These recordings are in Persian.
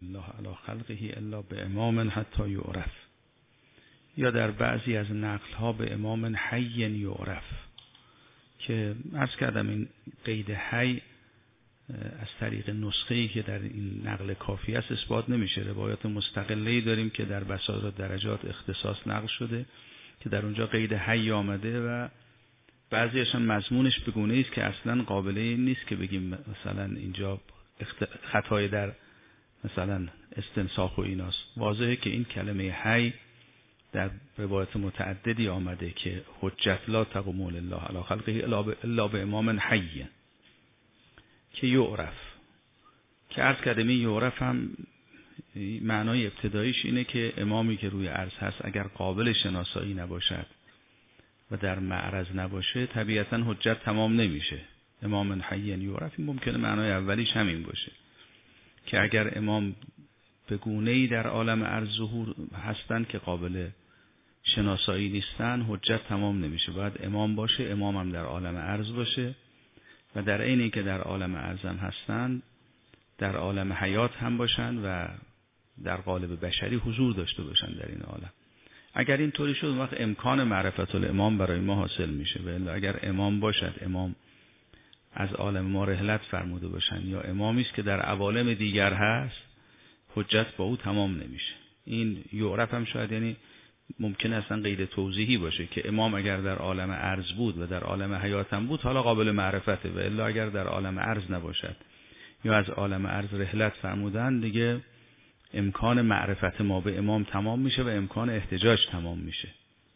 الله علی خلقه الا به امام حتی یعرف، یا در بعضی از نقل‌ها به امام حی یعرف، که عرض کردم این قید حی از طریق نسخه‌ای که در این نقل کافی است اثبات نمیشه. روایات مستقله‌ای داریم که در بصائر درجات اختصاص نقل شده که در اونجا قید حی آمده و بعضیش هم مضمونش به گونه‌ای است که اصلا قابل این نیست که بگیم مثلا اینجا خطای در مثلا استنساخ و ایناست. واضحه که این کلمه حی در روایت متعددی آمده که حجت لا تقوم لله علی خلقه الا به امام حی که یعرف، که عرض کردم این یعرف هم معنای ابتداییش اینه که امامی که روی عرض هست اگر قابل شناسایی نباشد و در معرض نباشه طبیعتا حجت تمام نمیشه. امام حی یعرف این ممکنه معنای اولیش همین باشه که اگر امام به گونه‌ای در عالم عرض ظهور هستن که قابل شناسایی نیستن حجت تمام نمیشه. باید امام باشه، امام هم در عالم عرض باشه و در عین اینکه در عالم عرض هم هستن در عالم حیات هم باشن و در قالب بشری حضور داشته باشن در این عالم. اگر این طوری شد وقت امکان معرفت الامام برای ما حاصل میشه. و اگر امام باشد، امام از عالم ما رحلت فرموده باشن یا امامی است که در عوالم دیگر هست، حجت با او تمام نمیشه. این یعرف هم شاید یعنی ممکن اصلا غیر توضیحی باشه که امام اگر در عالم عرض بود و در عالم حیات هم بود حالا قابل معرفته، و الا اگر در عالم عرض نباشد یا از عالم عرض رحلت فرمودن دیگه امکان معرفت ما به امام تمام میشه و امکان احتجاج تمام میشه.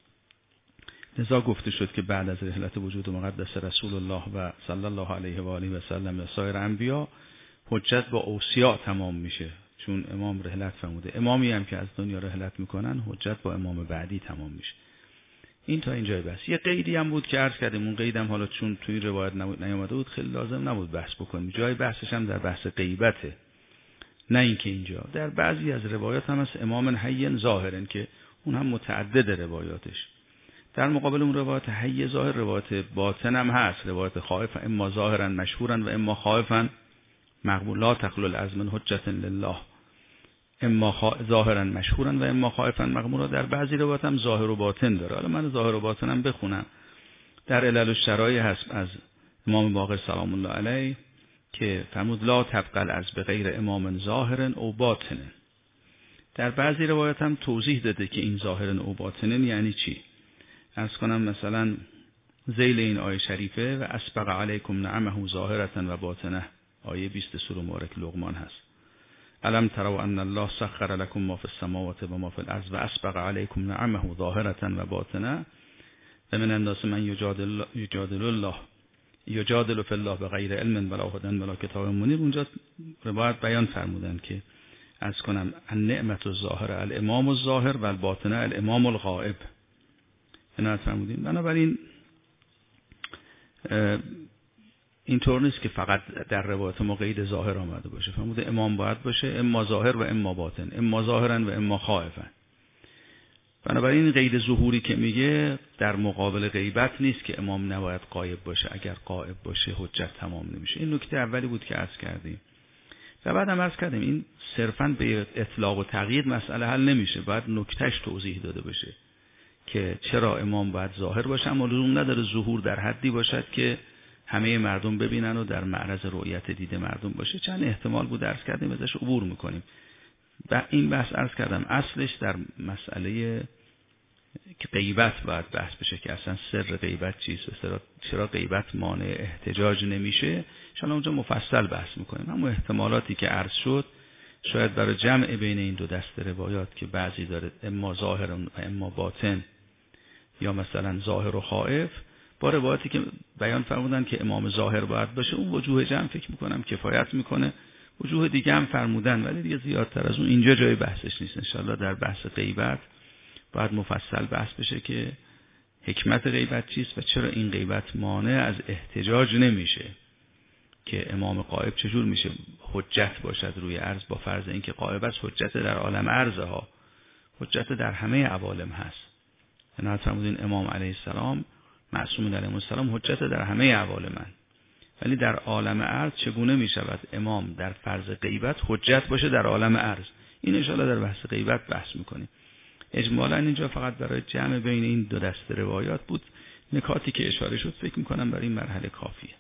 لذا گفته شد که بعد از رحلت وجود مقدس رسول الله و صلی الله علیه و آله و سلم و سایر انبیا حجت با اوصیا تمام میشه، چون امام رحلت فرموده. امامی هم که از دنیا رحلت میکنن حجت با امام بعدی تمام میشه. این تا اینجای بس. یه قیدی هم بود که عرض کردیم، اون قیدم حالا چون توی روایت نیامده بود خیلی لازم نبود بحث بکنیم. جای بحثش هم در بحث غیبته، نه اینکه اینجا در بعضی از روایات هم از امام حی ظاهرن که اون هم متعدد روایاتش. در مقابل اون روایت حی ظاهر روایت باطن هم هست، روایت خائف اما ظاهرا مشهورا و اما خائفا مقبول، لا تخلل از من حجت لله، اما ظاهرا مشهورا و اما خائفا مقبولا. در بعضی روایت هم ظاهر و باطن داره. حالا من ظاهر و باطن هم بخونم. در علل الشرایع هست از امام باقر سلام الله علیه که فرمود لا تبقل از به غیر امام ظاهرن او باطنن. در بعضی روایت هم توضیح داده که این ظاهرن او باطنن یعنی چی. عرض کنم مثلا ذیل این آیه شریفه و اسبغ علیکم نعمه ظاهرة و باطنه، آیه 20 سوره مبارک لقمان هست. الم تروا ان الله سخر لكم ما في السماوات و ما في الارض و اسبغ علیکم نعمه ظاهرة و باطنه و من الناس من یجادل فی الله بغیر علم ولا هدى ولا کتاب منیر. اونجا روایت بیان فرمودن که عرض کنم النعمت الظاهره الامام الظاهر و الباطنه الامام الغائب. عنایت فرمودین. بنابراین اینطور نیست که فقط در روایت ما قید ظاهر آمده باشه. فرموده امام باید باشه اما ظاهر و اما باطن، اما ظاهرا و اما خائفا. بنابراین این قید ظهوری که میگه در مقابل غیبت نیست که امام نباید غایب باشه. اگر غایب باشه حجت تمام نمیشه. این نکته اولی بود که عرض کردیم. و بعد هم عرض کردیم این صرفاً به اطلاق و تقیید مسئله حل نمیشه. باید نکتهش توضیح داده بشه که چرا امام باید ظاهر باشه، اما لزوم نداره ظهور در حدی باشد که همه مردم ببینن و در معرض رؤیت دید مردم باشه. چند احتمال بود عرض کردیم، ازش عبور میکنیم. این بحث عرض کردم اصلش در مسئله که غیبت باید بحث بشه که اصلا سر غیبت چیست، چرا غیبت مانع احتجاج نمیشه. ان شاء الله اونجا مفصل بحث میکنیم. اما احتمالاتی که عرض شد شاید برای جمع بین این دو دسته روایات که بعضی داره اما ظاهر و اما باطن یا مثلا ظاهر و خائف، با روایاتی که بیان فرمودن که امام ظاهر باید باشه، اون وجوه جمع فکر میکنم کفایت میکنه. وجوه دیگه هم فرمودن ولی دیگه زیادتر از اون اینجا جای بحثش نیست. ان شاء الله در بحث غیبت باید مفصل بحث بشه که حکمت غیبت چیست و چرا این غیبت مانع از احتجاج نمیشه، که امام غائب چجور میشه حجت باشد روی عرض، با فرض اینکه غائب است حجت در عالم عرض ها، حجت در همه عوالم هست. عنایت فرمودین امام علیه السلام معصوم علیه السلام حجت در همه عوالمن ولی در عالم عرض چگونه می شود امام در فرض غیبت حجت باشه در عالم عرض؟ این ان شاءالله در بحث غیبت بحث میکنیم. اجمالا اینجا فقط برای جمع بین این دو دسته روایات بود. نکاتی که اشاره شد فکر میکنم برای این مرحله کافیه.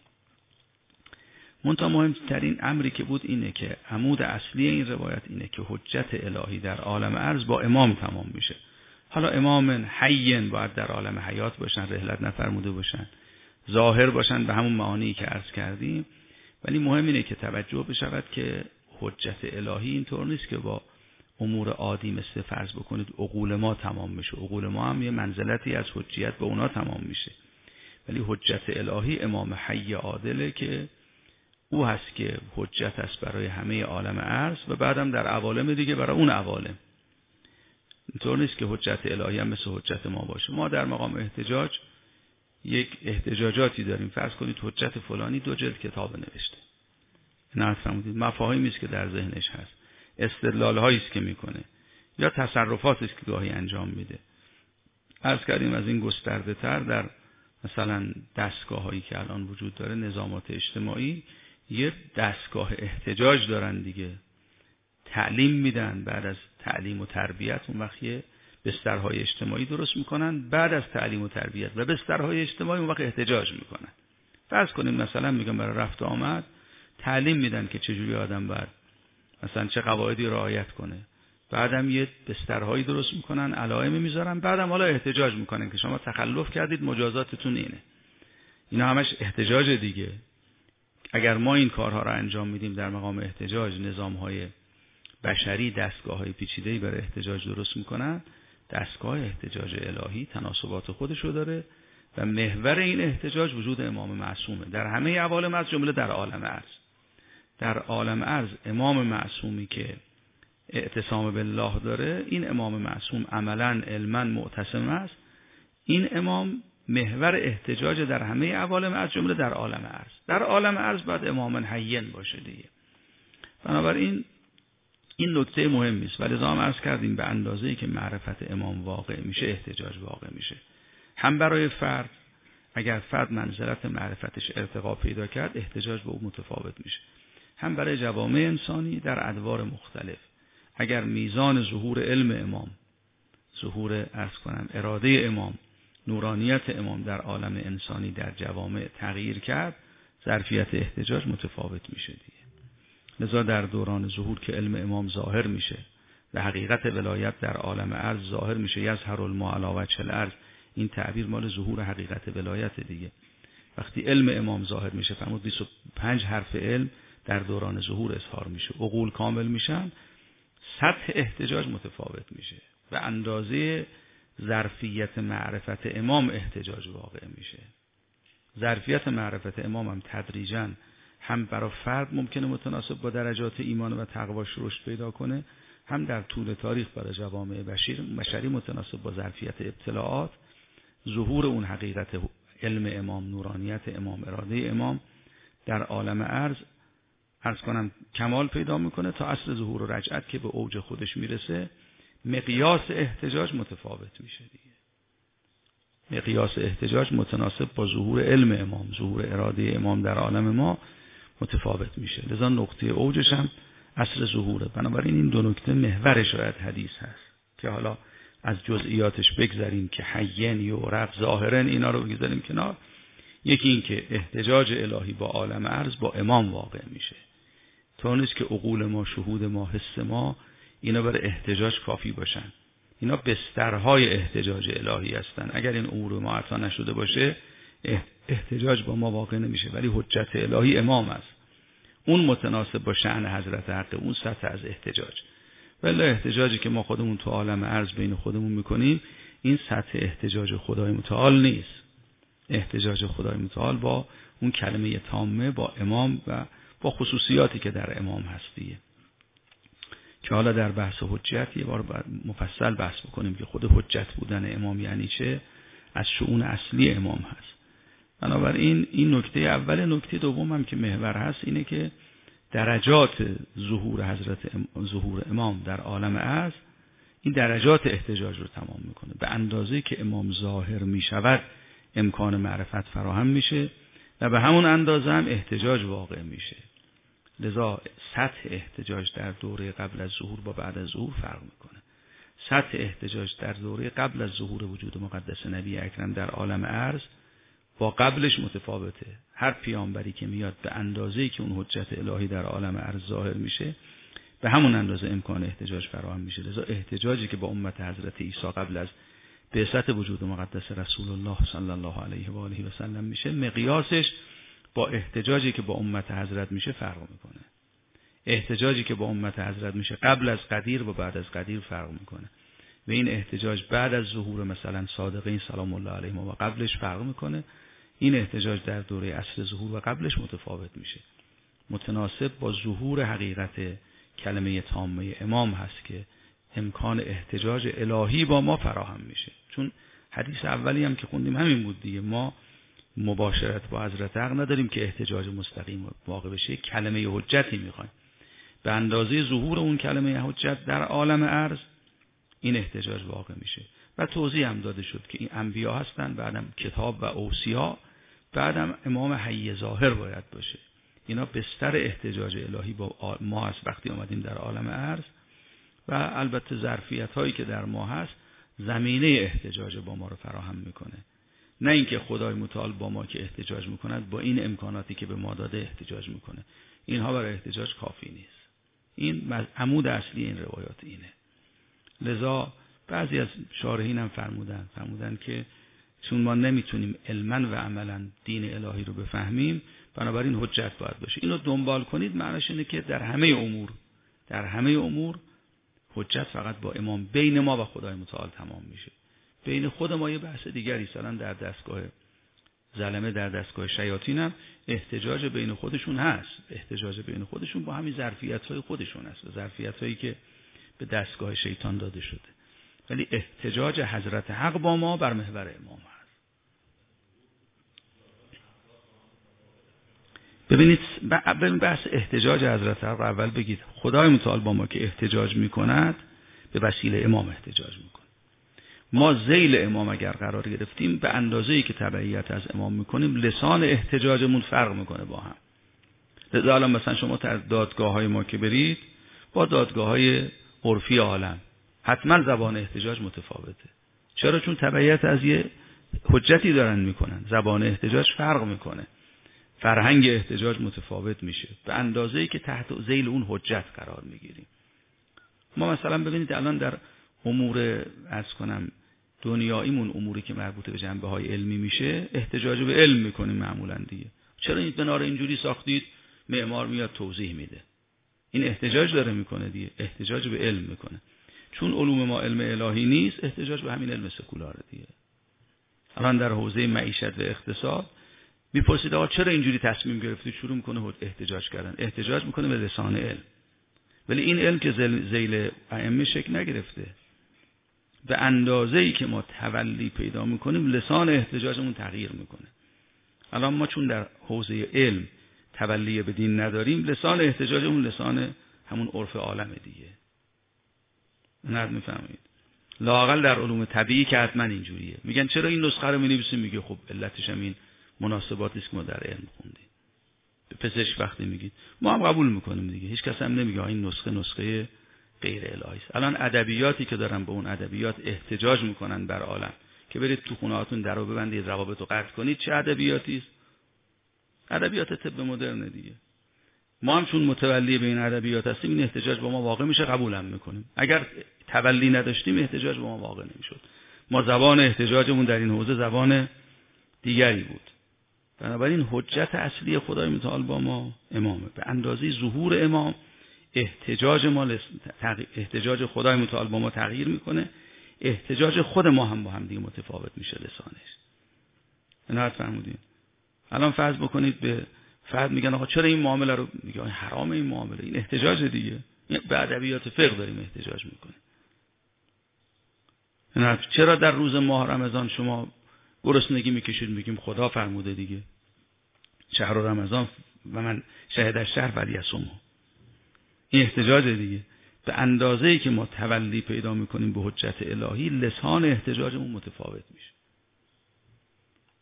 منتها مهمترین امری که بود اینه که عمود اصلی این روایت اینه که حجت الهی در عالم عرض با امام تمام میشه. حالا امام حیین باید در عالم حیات باشن، رحلت نفرموده باشن، ظاهر باشن به همون معانی که عرض کردیم، ولی مهم اینه که توجه بشود که حجت الهی اینطور نیست که با امور عادی مثل فرض بکنید عقول ما تمام میشه. عقول ما هم یه منزلتی از حجیت به اونا تمام میشه، ولی حجت الهی امام حی عادله که او هست که حجت است برای همه عالم عرض و بعدم در عوالم دیگه برای اون عوالم. اینطور نیست که حجت الهی هم مثل حجت ما باشه. ما در مقام احتجاج یک احتجاجاتی داریم. فرض کنید حجت فلانی 2 جلد کتاب نوشته، نه فرمودید مفاهیمی است که در ذهنش هست، استدلال‌هایی است که میکنه یا تصرفاتی است که گاهی انجام میده. عرض کردیم از این گسترده تر در مثلا دستگاه‌هایی که الان وجود داره، نظامات اجتماعی یه دستگاه احتجاج دارن دیگه، تعلیم میدن، بعد از تعلیم و تربیت اون وقت یه بسترهای اجتماعی درست میکنن، بعد از تعلیم و تربیت و بسترهای اجتماعی اون وقت احتجاج میکنن. فرض کنیم مثلا میگم برای رفت و آمد تعلیم میدن که چجوری آدم باید مثلا چه قواعدی رعایت کنه، بعدم یه بسترهایی درست میکنن، علائم میذارن، بعدم حالا احتجاج میکنن که شما تخلف کردید مجازاتتون اینه. اینا همش احتجاج دیگه. اگر ما این کارها را انجام میدیم در مقام احتجاج، نظامهای بشری دستگاه‌های پیچیده‌ای برای احتجاج درست میکنن، دستگاه احتجاج الهی تناسبات خودشو داره و محور این احتجاج وجود امام معصومه در همه عوالم از جمله در عالم عرض. در عالم عرض امام معصومی که اعتصام بالله داره، این امام معصوم عملاً علماً معتصم است، این امام محور احتجاج در همه عوالم از جمله در عالم عرض. در عالم عرض باید امام حیین باشه دیگه. بنابراین این نکته مهمی است. ولی زام عرض کردیم به اندازه‌ای که معرفت امام واقع میشه احتجاج واقع میشه. هم برای فرد، اگر فرد منزلت معرفتش ارتقا پیدا کرد احتجاج به او متفاوت میشه، هم برای جوامع انسانی در ادوار مختلف. اگر میزان ظهور علم امام، ظهور اراده امام، نورانیت امام در عالم انسانی در جوامع تغییر کرد، ظرفیت احتجاج متفاوت میشه دیگه. لذا در دوران ظهور که علم امام ظاهر میشه و حقیقت ولایت در عالم عرض ظاهر میشه، یظهر الماء علی وجه الارض، این تعبیر مال ظهور حقیقت ولایت دیگه. وقتی علم امام ظاهر میشه، فرمود 25 حرف علم در دوران ظهور اظهار میشه، عقول کامل میشن، سطح احتجاج متفاوت میشه و اندازه ظرفیت معرفت امام احتجاج واقع میشه. ظرفیت معرفت امام هم تدریجاً هم برای فرد ممکنه متناسب با درجات ایمان و تقواش رشد پیدا کنه، هم در طول تاریخ برای جوامع بشری متناسب با ظرفیت ابتلاعات ظهور اون حقیقت علم امام، نورانیت امام، اراده امام در عالم عرض کنم کمال پیدا میکنه تا عصر ظهور و رجعت که به اوج خودش میرسه. مقیاس احتجاج متفاوت میشه دیگه. مقیاس احتجاج متناسب با ظهور علم امام، ظهور اراده امام در عالم ما متفاوت میشه. لذا نقطه اوجش هم عصر ظهوره. بنابراین این دو نکته محور شاید حدیث هست که حالا از جزئیاتش بگذاریم که حیین یعرف ظاهرن، اینا رو بگذاریم کنار. یکی این که احتجاج الهی با عالم عرض با امام واقع میشه. تا نیست که عقول ما، شهود ما، حس ما اینا برای احتجاج کافی باشن. اینا بسترهای احتجاج الهی هستن. اگر این امور ما عطا نشده باشه احتجاج با ما واقع نمیشه. ولی حجت الهی امام است، اون متناسب با شأن حضرت حق، اون سطح از احتجاج. ولی احتجاجی که ما خودمون تو عالم عرض بین خودمون میکنیم این سطح احتجاج خدای متعال نیست. احتجاج خدای متعال با اون کلمه تامه، با امام و با خصوصیاتی که در امام هستیه که حالا در بحث حجت یه بار باید مفصل بحث بکنیم که خود حجت بودن امام یعنی چه، از شؤون اصلی امام هست. بنابراین این نکته اول. نکته دوم هم که محور هست اینه که درجات ظهور امام در عالم عرض این درجات احتجاج رو تمام میکنه. به اندازه که امام ظاهر میشود امکان معرفت فراهم میشه و به همون اندازه هم احتجاج واقع میشه. لذا سطح احتجاج در دوره قبل از ظهور با بعد از ظهور فرق میکنه. سطح احتجاج در دوره قبل از ظهور وجود مقدس نبی اکرم در عالم ارض با قبلش متفاوته. هر پیامبری که میاد به اندازه‌ای که اون حجت الهی در عالم ارض ظاهر میشه به همون اندازه امکان احتجاج فراهم میشه. لذا احتجاجی که با امت حضرت عیسی قبل از بعثت وجود مقدس رسول الله صلی الله علیه و آله و سلم میشه، مقیاسش با احتجاجی که با امت حضرت میشه فرق میکنه. احتجاجی که با امت حضرت میشه قبل از قدیر و بعد از قدیر فرق میکنه. و این احتجاج بعد از ظهور مثلا صادقین سلام الله علیهم و قبلش فرق میکنه. این احتجاج در دوره عصر ظهور و قبلش متفاوت میشه. متناسب با ظهور حقیقت کلمه تامه امام هست که امکان احتجاج الهی با ما فراهم میشه. چون حدیث اولی هم که خوندیم همین بود دیگه، ما مباشرت با حضرت حق نداریم که احتجاج مستقیم واقع بشه، کلمه حجتی میخوایم. به اندازه ظهور اون کلمه حجت در عالم ارض این احتجاج واقع میشه. و توضیح هم داده شد که این انبیا هستن، بعدم کتاب و اوصیا، بعدم امام حی ظاهر باید باشه. اینا بستر احتجاج الهی با ما هست وقتی آمدیم در عالم ارض. و البته ظرفیت هایی که در ما هست زمینه احتجاج با ما رو فراهم میکنه. نه اینکه خدای متعال با ما که احتجاج میکند با این امکاناتی که به ما داده احتجاج میکنه. اینها برای احتجاج کافی نیست. این عمود اصلی این روایات اینه. لذا بعضی از شارحین هم فرمودن که چون ما نمیتونیم علما و عملا دین الهی رو بفهمیم، بنابراین حجت باید باشه. اینو دنبال کنید، معنیش اینه که در همه امور حجت فقط با امام بین ما و خدای متعال تمام میشه. بین خود ما یه بحث دیگری، مثلا در دستگاه ظلمه، در دستگاه شیاطین هم احتجاج بین خودشون هست. احتجاج بین خودشون با همین ظرفیت‌های خودشون هست، ظرفیت‌هایی که به دستگاه شیطان داده شده. ولی احتجاج حضرت حق با ما بر محور امام هست. ببینید بحث احتجاج حضرت حق اول بگید خدای متعال با ما که احتجاج میکند به وسیله امام احتجاج میکنه. ما ذیل امام اگر قرار گرفتیم به اندازه‌ای که تبعیت از امام میکنیم لسان احتجاجمون فرق میکنه با هم. لذا الان مثلا شما در دادگاه‌های ما که برید با دادگاه‌های عرفی عالم حتما زبان احتجاج متفاوته. چرا؟ چون تبعیت از یه حجتی دارن میکنن، زبان احتجاج فرق میکنه، فرهنگ احتجاج متفاوت میشه به اندازه‌ای که تحت ذیل اون حجت قرار میگیریم. ما مثلا ببینید الان در امور دنیاییمون، اموری که مربوط به جنبه‌های علمی میشه، احتجاج به علم میکنیم معمولاً دیگه. چرا این بنا رو اینجوری ساختید؟ معمار میاد توضیح میده. این احتجاج داره میکنه دیگه، احتجاج به علم میکنه. چون علوم ما علم الهی نیست، احتجاج به همین علم سکولاره دیگه. الان در حوزه معیشت و اقتصاد میپرسید آقا چرا اینجوری تصمیم گرفتید؟ شروع میکنه احتجاج کردن. احتجاج میکنه به لسان علم. ولی این علم که ذیل ائمه شکل نگرفته. به اندازه‌ای که ما تولی پیدا میکنیم لسان احتجاجمون تغییر میکنه. الان ما چون در حوزه علم تولی به دین نداریم، لسان احتجاجمون لسان همون عرف عالم دیگه. نه میفهمید؟ لااقل در علوم طبیعی که حتما اینجوریه. میگن چرا این نسخه رو می‌نویسیم؟ میگه خب علتش هم این مناسباتی است که ما در علم خوندیم. به پزشک وقتی میگید ما هم قبول میکنیم دیگه. هیچ کس هم نمیگه این نسخه غیر الهی است. الان ادبیاتی که دارن به اون ادبیات احتجاج میکنن بر عالم که برید تو خونه‌هاتون درو ببندید، روابط رو قطع کنید، چه ادبیاتی است؟ ادبیات طب مدرن دیگه. ما هم چون متولی به این ادبیات هستیم، این احتجاج با ما واقع میشه، قبول هم میکنیم. اگر تولی نداشتیم احتجاج با ما واقع نمیشد. ما زبان احتجاجمون در این حوزه زبان دیگری بود. بنابراین حجت اصلی خدای متعال با ما امامه. به اندازه ظهور امام احتجاج خدای متعال با ما تغییر میکنه، احتجاج خود ما هم با هم دیگه متفاوت میشه لسانش. نه فرمودین؟ الان فرض بکنید به فرد میگن آقا چرا این معامله رو میگه حرام، این معامله، این احتجاج دیگه. به ادبیات فقه داریم احتجاج میکنیم. نه چرا در روز ماه رمضان شما گرسنگی میکشید؟ میگیم خدا فرموده دیگه، شهر رمضان و من شهد الشهر فلیصومه. این احتجاج دیگه. به اندازه‌ای که ما تولی پیدا میکنیم به حجت الهی، لسان احتجاجمون متفاوت میشه.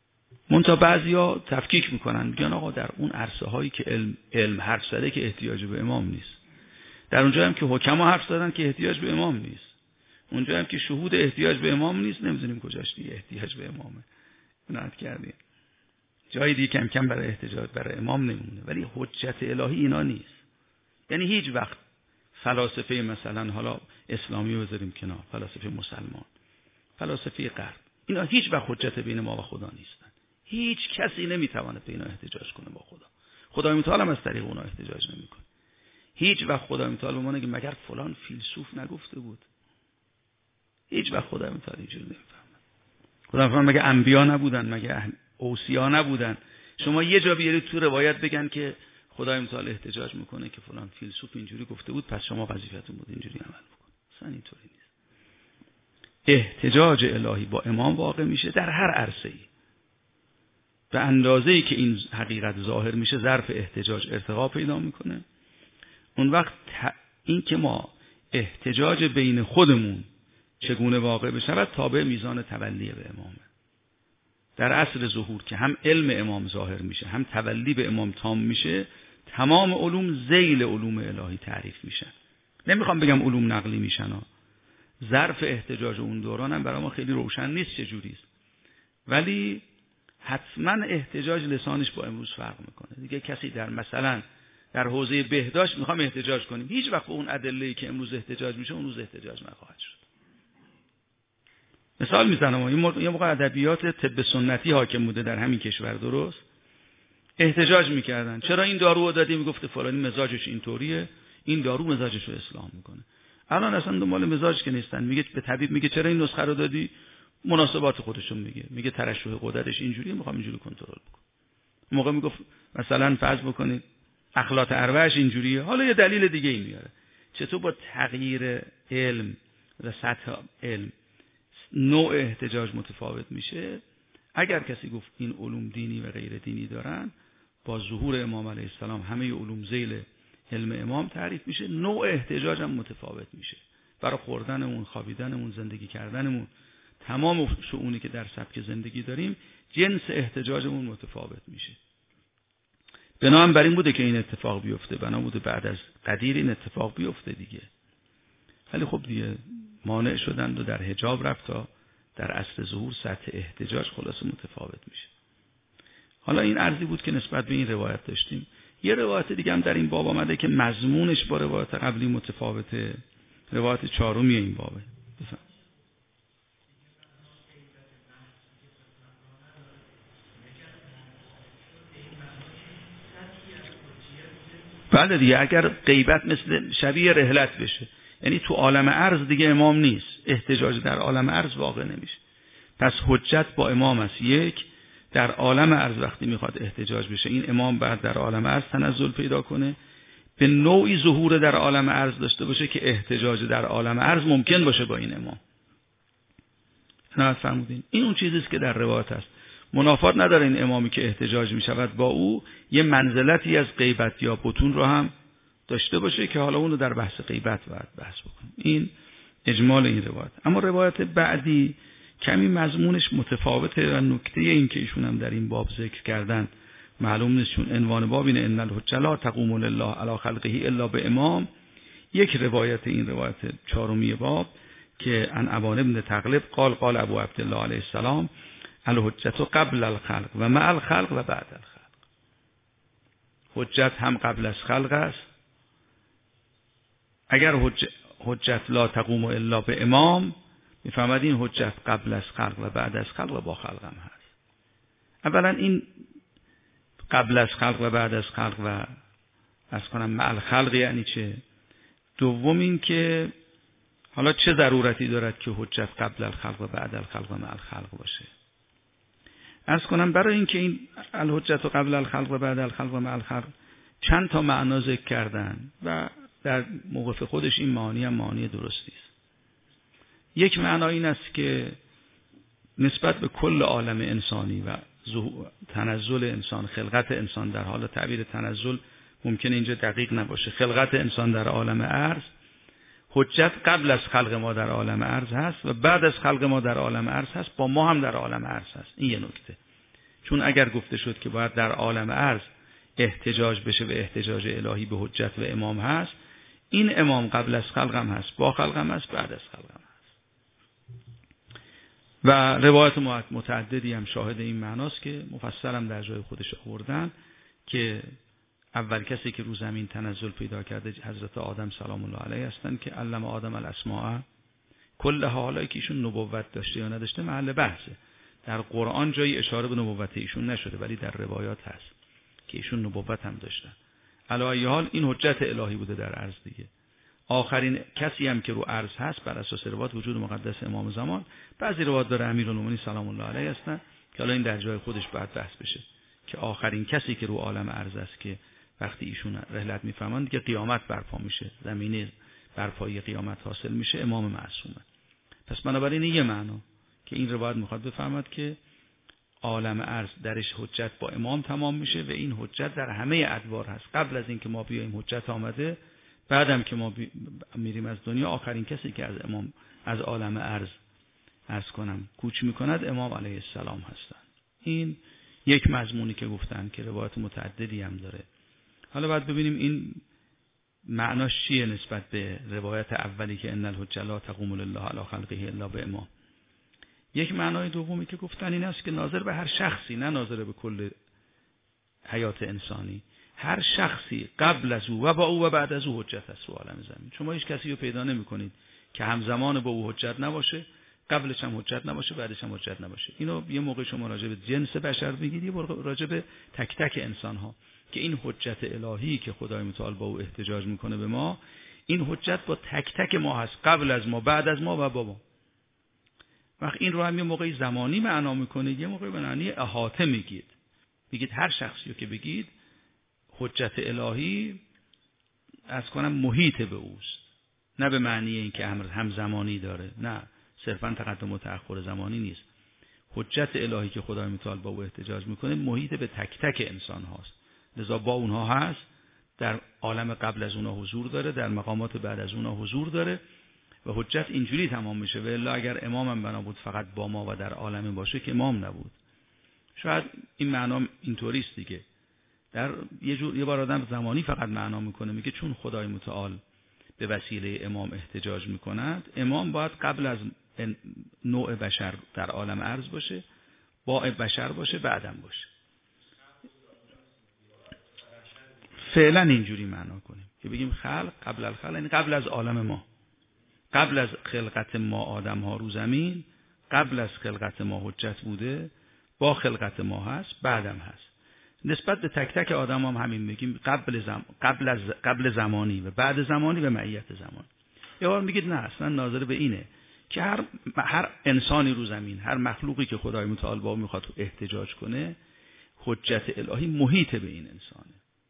منتها بعضیا تفکیک میکنن، میگن آقا در اون عرصه هایی که علم حرف زده که احتیاج به امام نیست، در اونجا هم که حکما حرف زدن که احتیاج به امام نیست، اونجا هم که شهود احتیاج به امام نیست، نمیدونیم کجاش دیگه احتیاج به امامه. نات کردیم جای دیگه کم کم برای احتجاج برای امام نمونه، ولی حجت الهی اینا نیست. یعنی هیچ وقت فلاسفه مثلا حالا اسلامی بذاریم کنار، فلاسفه مسلمان، فلاسفه غرب، اینا هیچ وقت حجت بین ما و خدا نیستن. هیچ کسی نمیتونه به اینا احتجاج کنه با خدا. خدای متعال هم از طریق اونا احتجاج نمیکنه. هیچ وقت خدای متعال به ما نگه مگر فلان فیلسوف نگفته بود. هیچ وقت خدای متعال اینجوری نمیفهمه. خدای متعال مگه انبیا نبودن، مگه اوصیا نبودن؟ شما یه جا بیارید تو روایت بگن که خدای متعال احتجاج میکنه که فلان فیلسوف اینجوری گفته بود پس شما وظیفتون بود اینجوری عمل بکن. اصلا اینطوری نیست. احتجاج الهی با امام واقع میشه در هر عرصه‌ای. به اندازه‌ای که این حقیقت ظاهر میشه ظرف احتجاج ارتقا پیدا میکنه. اون وقت این که ما احتجاج بین خودمون چگونه واقع بشود تابع میزان تولی به امامه. در عصر ظهور که هم علم امام ظاهر میشه هم تولی به امام تام میشه، تمام علوم ذیل علوم الهی تعریف میشن. نمیخوام بگم علوم نقلی میشن ها. ظرف احتجاج اون دوران هم برای ما خیلی روشن نیست چجوریست، ولی حتما احتجاج لسانش با امروز فرق میکنه. دیگه کسی در مثلا در حوزه بهداشت میخوام احتجاج کنیم، هیچ وقت به اون ادله‌ای که امروز احتجاج میشه اون روز احتجاج نخواهد شد. مثال میزنم، یه موقع ادبیات طب سنتی حاکم بوده در همین کشور، درست؟ احتجاج میکردن چرا این دارو رو دادی، میگفته فلانی مزاجش اینطوریه، این دارو مزاجش رو اصلاح میکنه. الان اصلا دنبال مزاج که نیستن، میگه به طبیب میگه چرا این نسخه رو دادی، مناسبات خودشون میگه ترشح غددش اینجوریه میخوام اینجوری کنترل بکنم. موقع میگفت مثلا فرض بکنید اخلاط ارواحش اینجوریه، حالا یه دلیل دیگه ای میاره. چطور با تغییر علم و سطح علم نوع احتجاج متفاوت میشه؟ اگر کسی گفت این علوم دینی و غیر دینی دارن، با ظهور امام علیه السلام همه علوم ذیل علم امام تعریف میشه، نوع احتجاج هم متفاوت میشه. برای خوردنمون، خوابیدنمون، زندگی کردنمون، تمام شؤونی که در سبک زندگی داریم، جنس احتجاجمون متفاوت میشه. بنابراین بر این بوده که این اتفاق بیفته، بنا بوده بعد از قدیر این اتفاق بیفته دیگه. ولی خب دیگه مانع شدند و در حجاب رفت تا در عصر ظهور سطح احتجاج خلاصه متفاوت میشه. حالا این عرضی بود که نسبت به این روایت داشتیم. یه روایت دیگه هم در این باب آمده که مضمونش با روایت قبلی متفاوته. روایت 4 این بابه. بفهم. بله دیگه، اگر غیبت مثل شبیه رحلت بشه، یعنی تو عالم عرض دیگه امام نیست، احتجاج در عالم عرض واقع نمیشه. پس حجت با امام است. یک، در عالم عرض وقتی میخواد احتجاج بشه، این امام بعد در عالم عرض تنزل پیدا کنه، به نوعی ظهور در عالم عرض داشته باشه که احتجاج در عالم عرض ممکن باشه با این امام. نه فهمیدین؟ این اون چیزی است که در روایت است. منافات نداره این امامی که احتجاج میشود با او یه منزلتی از غیبت یا بطون رو هم داشته باشه که حالا اون رو در بحث غیبت باید بحث بکنیم. این اجمال این روایت. اما روایت بعدی کمی مضمونش متفاوته و نکته این که ایشون هم در این باب ذکر کردن معلوم نیست، چون عنوان باب اینه ان الحجة لا تقوم لله علی خلقه الا به امام. یک روایت، این روایت 4 باب که عن ابان ابن تغلب قال قال ابو عبدالله علیه السلام الحجة قبل الخلق و مع الخلق و بعد الخلق. حجت هم قبل از خلق است. اگر حجت لا تقوم الا به امام، میفهمد این حجت قبل از خلق و بعد از خلق و با خلق هم هست. اولا این قبل از خلق و بعد از خلق و از کنم مع الخلق یعنی چه؟ دوم این که حالا چه ضرورتی دارد که حجت قبل الخلق و بعد الخلق و مع الخلق باشه؟ از کنم برای این که این الحجت قبل الخلق و بعد الخلق و مع الخلق چند تا معنا ذکر کردن و در موقف خودش این معانی هم معانی درستی است. یک معنا این است که نسبت به کل عالم انسانی و تنزل انسان، خلقت انسان، در حال تعبیر تنزل ممکنه اینجا دقیق نباشه، خلقت انسان در عالم عرض، حجت قبل از خلق ما در عالم عرض هست و بعد از خلق ما در عالم عرض هست، با ما هم در عالم عرض هست. این یه نکته چون اگر گفته شد که باید در عالم ارض احتجاج بشه و احتجاج الهی به حجت و امام هست، این امام قبل از خلق هم هست، با خلق هم هست، بعد از خلق هم هست. و روایت متعددی هم شاهد این معناست که مفصل هم در جای خودش آوردن که اول کسی که رو زمین تنزل پیدا کرده حضرت آدم سلام الله علیه هستند که علم آدم الاسماء کلها. حالا که ایشون نبوت داشته یا نداشته محل بحثه. در قرآن جایی اشاره به نبوت ایشون نشده، ولی در روایات هست که ایشون نبوت هم داشتن. علی ای حال این حجت الهی بوده در عرض دیگه. آخرین کسی هم که رو عرض هست بر اساس روایات وجود مقدس امام زمان. بعضی روایات داره امیرالمومنین سلام الله علیه هستن که حالا این در جای خودش بعد بحث بشه که آخرین کسی که رو عالم عرض است که وقتی ایشون رحلت میفهمند که قیامت برپا میشه، زمینه برپایی قیامت حاصل میشه، امام معصومه. پس بنابراین یه معنا که این روایت میخواد بفهمد که عالم عرض درش حجت با امام تمام میشه و این حجت در همه ادوار هست. قبل از اینکه ما بیایم حجت آمده، بعدم که ما میریم از دنیا، آخرین کسی که از امام از عالم عرض کنم کوچ میکند امام علیه السلام هستن. این یک مضمونی که گفتن که روایت متعددی هم داره. حالا باید ببینیم این معناش چیه نسبت به روایت اولی که ان الحجة لا تقوم لله علی خلقه الا بامام. یک معنای دومی که گفتن این است که ناظر به هر شخصی، نه ناظر به کل حیات انسانی، هر شخصی قبل از او و با او و بعد از او حجت است رو عالم زمین. شما هیچ کسی رو پیدا نمی‌کنید که همزمان با او حجت نباشه، قبلش هم حجت نباشه، بعدش هم حجت نباشه. اینو یه موقع شما راجع به جنس بشر بگید، یه موقع راجع به تک تک انسان ها که این حجت الهی که خدای متعال با او احتجاج میکنه به ما، این حجت با تک تک ما هست، قبل از ما، بعد از ما و با ما. وقت این رو هم یه موقعی زمانی معنا میکنه، یه موقعی به معنی احاطه میگید هر شخصی رو که بگید حجت الهی از کنم محیط به اوست، نه به معنی اینکه هم زمانی داره، نه صرفا تقدم و تأخر زمانی نیست. حجت الهی که خدای متعال با او احتجاج میکنه محیط به تک تک انسان هاست، لذا با اونها هست، در عالم قبل از اونها حضور داره، در مقامات بعد از اونها حضور داره و حجت اینجوری تمام میشه. و الا اگر امام هم بنا بود فقط با ما و در عالم باشه که امام نبود. شاید این معنا اینطوری است دیگه. در یه بار آدم زمانی فقط معنا میکنه، میگه چون خدای متعال به وسیله امام احتجاج میکند، امام باید قبل از نوع بشر در عالم عرض باشه، با بشر باشه، بعدم باشه. فعلا اینجوری معنا کنیم که بگیم خلق قبل الخلق، یعنی قبل از عالم ما، قبل از خلقت ما آدم ها رو زمین، قبل از خلقت ما حجت بوده، با خلقت ما هست، بعدم هست. نسبت به تک تک آدم هم همین میگیم قبل زمانی و بعد زمانی و معیت زمانی. یه بار میگید نه اصلا ناظر به اینه که هر انسانی رو زمین، هر مخلوقی که خدای متعال با او میخواد احتجاج کنه، حجت الهی محیط به این انسانه.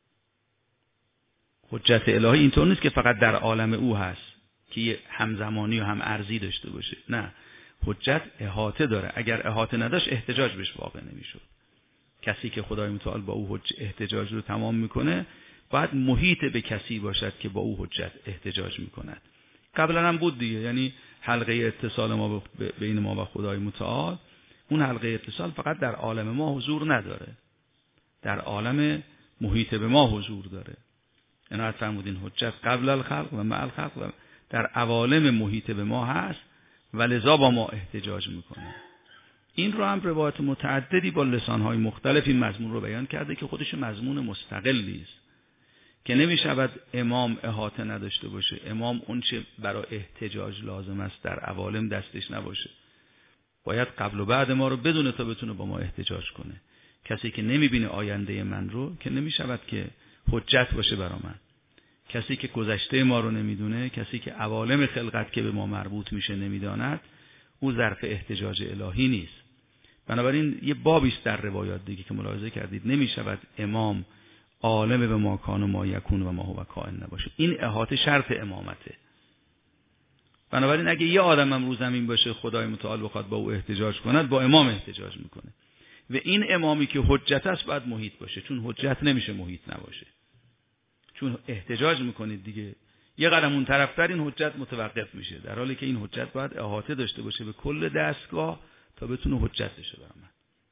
حجت الهی اینطور نیست که فقط در عالم او هست که همزمانی و هم ارزی داشته باشه، نه، حجت احاطه داره. اگر احاطه نداشت احتجاج بهش واقع نمیشد. کسی که خدای متعال با او احتجاج رو تمام میکنه باید محیط به کسی باشد که با او حجت احتجاج میکند. قبلا هم بود دیگه، یعنی حلقه اتصال ما بین ما و خدای متعال، اون حلقه اتصال فقط در عالم ما حضور نداره، در عالم محیط به ما حضور داره. عنایت فرمودین حجت قبل الخلق و مع الخلق و در عوالم محیط به ما هست و لذا با ما احتجاج میکنه. این رو هم روایت متعددی با لسانهای مختلف این مضمون رو بیان کرده که خودش مضمون مستقلی است که نمیشود امام احاطه نداشته باشه، امام اون چه برای احتجاج لازم است در عوالم دستش نباشه، باید قبل و بعد ما رو بدونه تا بتونه با ما احتجاج کنه. کسی که نمیبینه آینده من رو که نمیشود که حجت باشه برای من. کسی که گذشته ما رو نمیدونه، کسی که عوالم خلقت که به ما مربوط میشه نمیداند، او ظرف احتجاج الهی نیست. بنابراین یه بابی است در روایات دیگه که ملاحظه کردید، نمیشود امام عالم به ما کان و ما یکون و ما هو کائن نباشه. این احاطه شرط امامته. بنابراین اگه یه آدم هم رو زمین باشه خدای متعال بخواد با او احتجاج کند، با امام احتجاج میکنه و این امامی که حجت است باید محیط باشه، چون حجت نمیشه محیط نباشه. چون احتجاج میکنید دیگه، یه قدم اون طرفتر این حجت متوقف میشه، در حالی که این حجت باید احاطه داشته باشه به کل دستگاه تا بتونه حجت بشه برای من.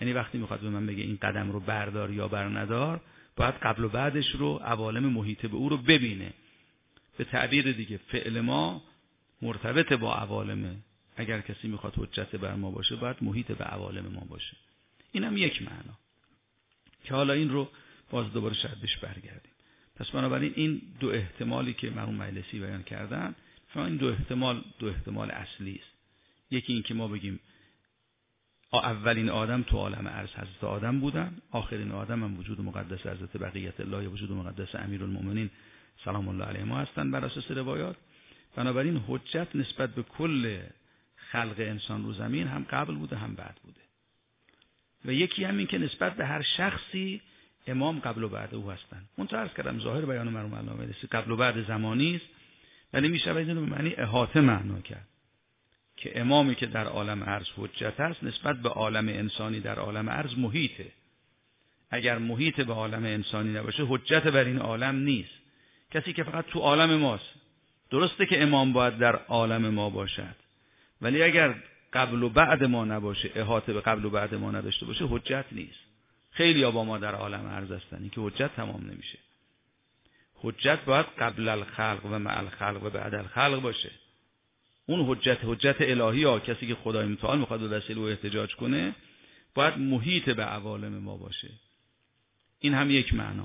یعنی وقتی میخواد به من بگه این قدم رو بردار یا بر ندار، باید قبل و بعدش رو، عوالم محیط به او رو ببینه. به تعبیر دیگه فعل ما مرتبط با عوالمه. اگر کسی میخواد حجت بر ما باشه باید محیط به عوالم ما باشه. این هم یک معنا که حالا این رو باز دوباره شاید بهش برگردیم. پس بنابراین این دو احتمالی که مرحوم مجلسی بیان کردن، این دو احتمال اصلی است. یکی این که ما بگیم اولین آدم تو عالم عرض حضرت آدم بودن، آخرین آدم هم وجود مقدس حضرت بقیت الله یا وجود مقدس امیرالمؤمنین سلام الله علیه ما هستند بر اساس روایات. بنابراین حجت نسبت به کل خلق انسان رو زمین هم قبل بوده هم بعد بوده. و یکی هم این که نسبت به هر شخصی امام قبل و بعد او هستند. منتها عرض کردم ظاهر بیان مرحوم علامه مجلسی قبل و بعد زمانی است، ولی میشه اینو به معنی احاطه معنا کرد که امامی که در عالم عرض حجت است نسبت به عالم انسانی در عالم عرض محیطه. اگر محیط به عالم انسانی نباشه حجت بر این عالم نیست. کسی که فقط تو عالم ماست، درسته که امام باید در عالم ما باشد، ولی اگر قبل و بعد ما نباشه، احاطه به قبل و بعد ما نداشته باشه، حجت نیست. خیلی ها با ما در عالم عرض هستن، این که حجت تمام نمیشه. حجت باید قبل الخلق و مع الخلق و بعد الخلق باشه. اون حجت الهی ها، کسی که خدای متعال میخواد به وسیله او احتجاج کنه، باید محیط به عوالم ما باشه. این هم یک معنا.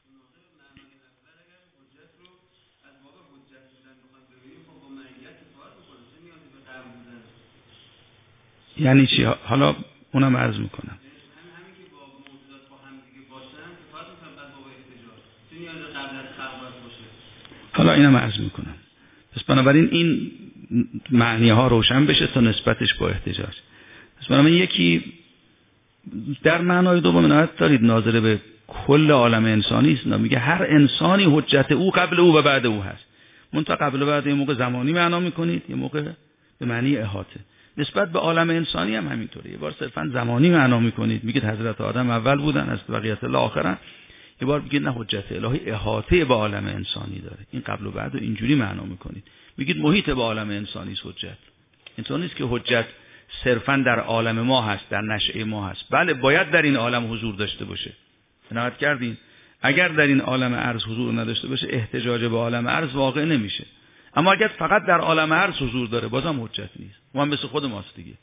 یعنی چی؟ حالا اونم عرض میکنم. حالا اینم عرض میکنم. پس بنابراین این معنی ها روشن بشه تا نسبتش با احتجاج. پس بنابراین یکی در معنای دوم عنایت دارید ناظر به کل عالم انسانی است. میگه هر انسانی حجت او قبل او و بعد او هست. منتها قبل و بعد یه موقع زمانی معنا میکنید، یه موقع به معنی احاطه. نسبت به عالم انسانی هم همینطوره. یه بار صرفا زمانی معنا میکنید، میگید حضرت آدم اول بودن، از بقیت الله آخرن. یه بار میگید نه، حجت الهی احاطه به عالم انسانی داره. این قبل و بعد رو اینجوری معنا میکنید. میگید محیط به عالم انسانی است حجت. اینطور نیست که حجت صرفا در عالم ما هست، در نشأه ما هست. بله باید در این عالم حضور داشته باشه. عنایت کردین اگر در این عالم عرض حضور نداشته باشه احتجاج به عالم عرض واقع نمیشه. اما اگر فقط در عالم عرض حضور داره بازم حجت نیست. ما هم مثل خود ماست دیگه.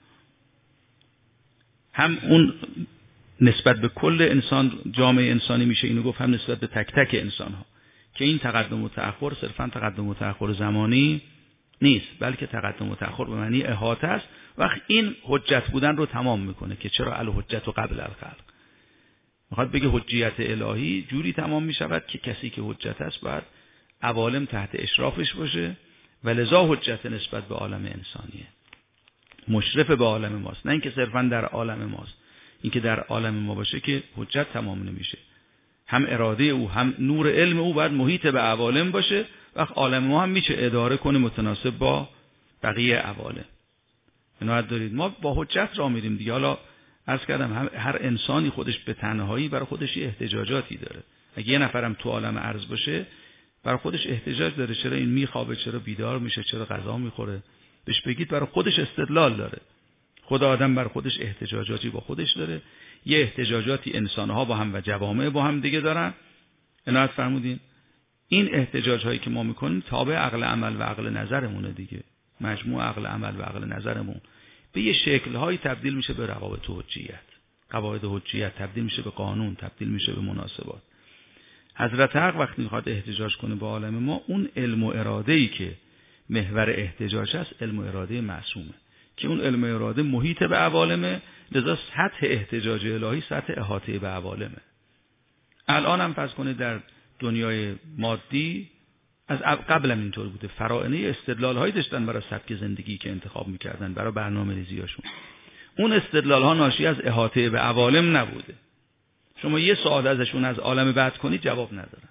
هم اون نسبت به کل انسان جامعه انسانی میشه اینو گفت، هم نسبت به تک تک انسان ها که این تقدم و تأخر صرفا تقدم و تأخر زمانی نیست، بلکه تقدم و تأخر به معنی احاطه است. وقت این حجت بودن رو تمام میکنه که چرا الحجت و قبل الخلق. میخواد بگه حجیت الهی جوری تمام میشود که کسی که حجت است باید عوالم تحت اشرافش باشه و لذا حجت نسبت به عالم انسانیه، مشرف به عالم ماست، نه اینکه صرفا در عالم ماست. اینکه در عالم ما باشه که حجت تمام نمیشه. هم اراده او هم نور علم او باید محیط به عوالم باشه. وقت عالم ما هم میشه اداره کنه متناسب با بقیه عوالم. عنایت دارید ما با حجت را میریم دیگه. حالا عرض کردم هر انسانی خودش به تنهایی برای خودش احتجاجاتی داره. اگه یه نفرم تو عالم عرض باشه برای خودش احتجاج داره، چرا این میخوابه، چرا بیدار میشه، چرا غذا میخوره. بهش بگید برای خودش استدلال داره. خود آدم بر خودش احتجاجاتی با خودش داره. یه احتجاجاتی انسانها با هم و جوامع با هم دیگه دارن. عنایت فرمودین این احتجاج هایی که ما میکنیم تابع عقل عمل و عقل نظرمونه دیگه. مجموع عقل عمل و عقل نظرمون به یه شکل هایی تبدیل میشه به روابط حجیت. قواعد حجیت تبدیل میشه به قانون، تبدیل میشه به مناسبات. حضرت حق وقتی میخواد احتجاج کنه با عالم ما، اون علم و اراده‌ای که محور احتجاج است علم و اراده معصومه که اون علم و اراده محیط به عوالمه. لذا سطح احتجاج الهی سطح احاطه به عوالمه. الان هم فرض کنید در دنیای مادی از قبل هم اینطور بوده، فراعنه استدلال هایی داشتن برای سبک زندگی که انتخاب میکردن، برای برنامه‌ریزیاشون. اون استدلال ها ناشی از احاطه به عوالم نبوده. شما یه سوال ازشون از عالم بعد کنید جواب ندارن.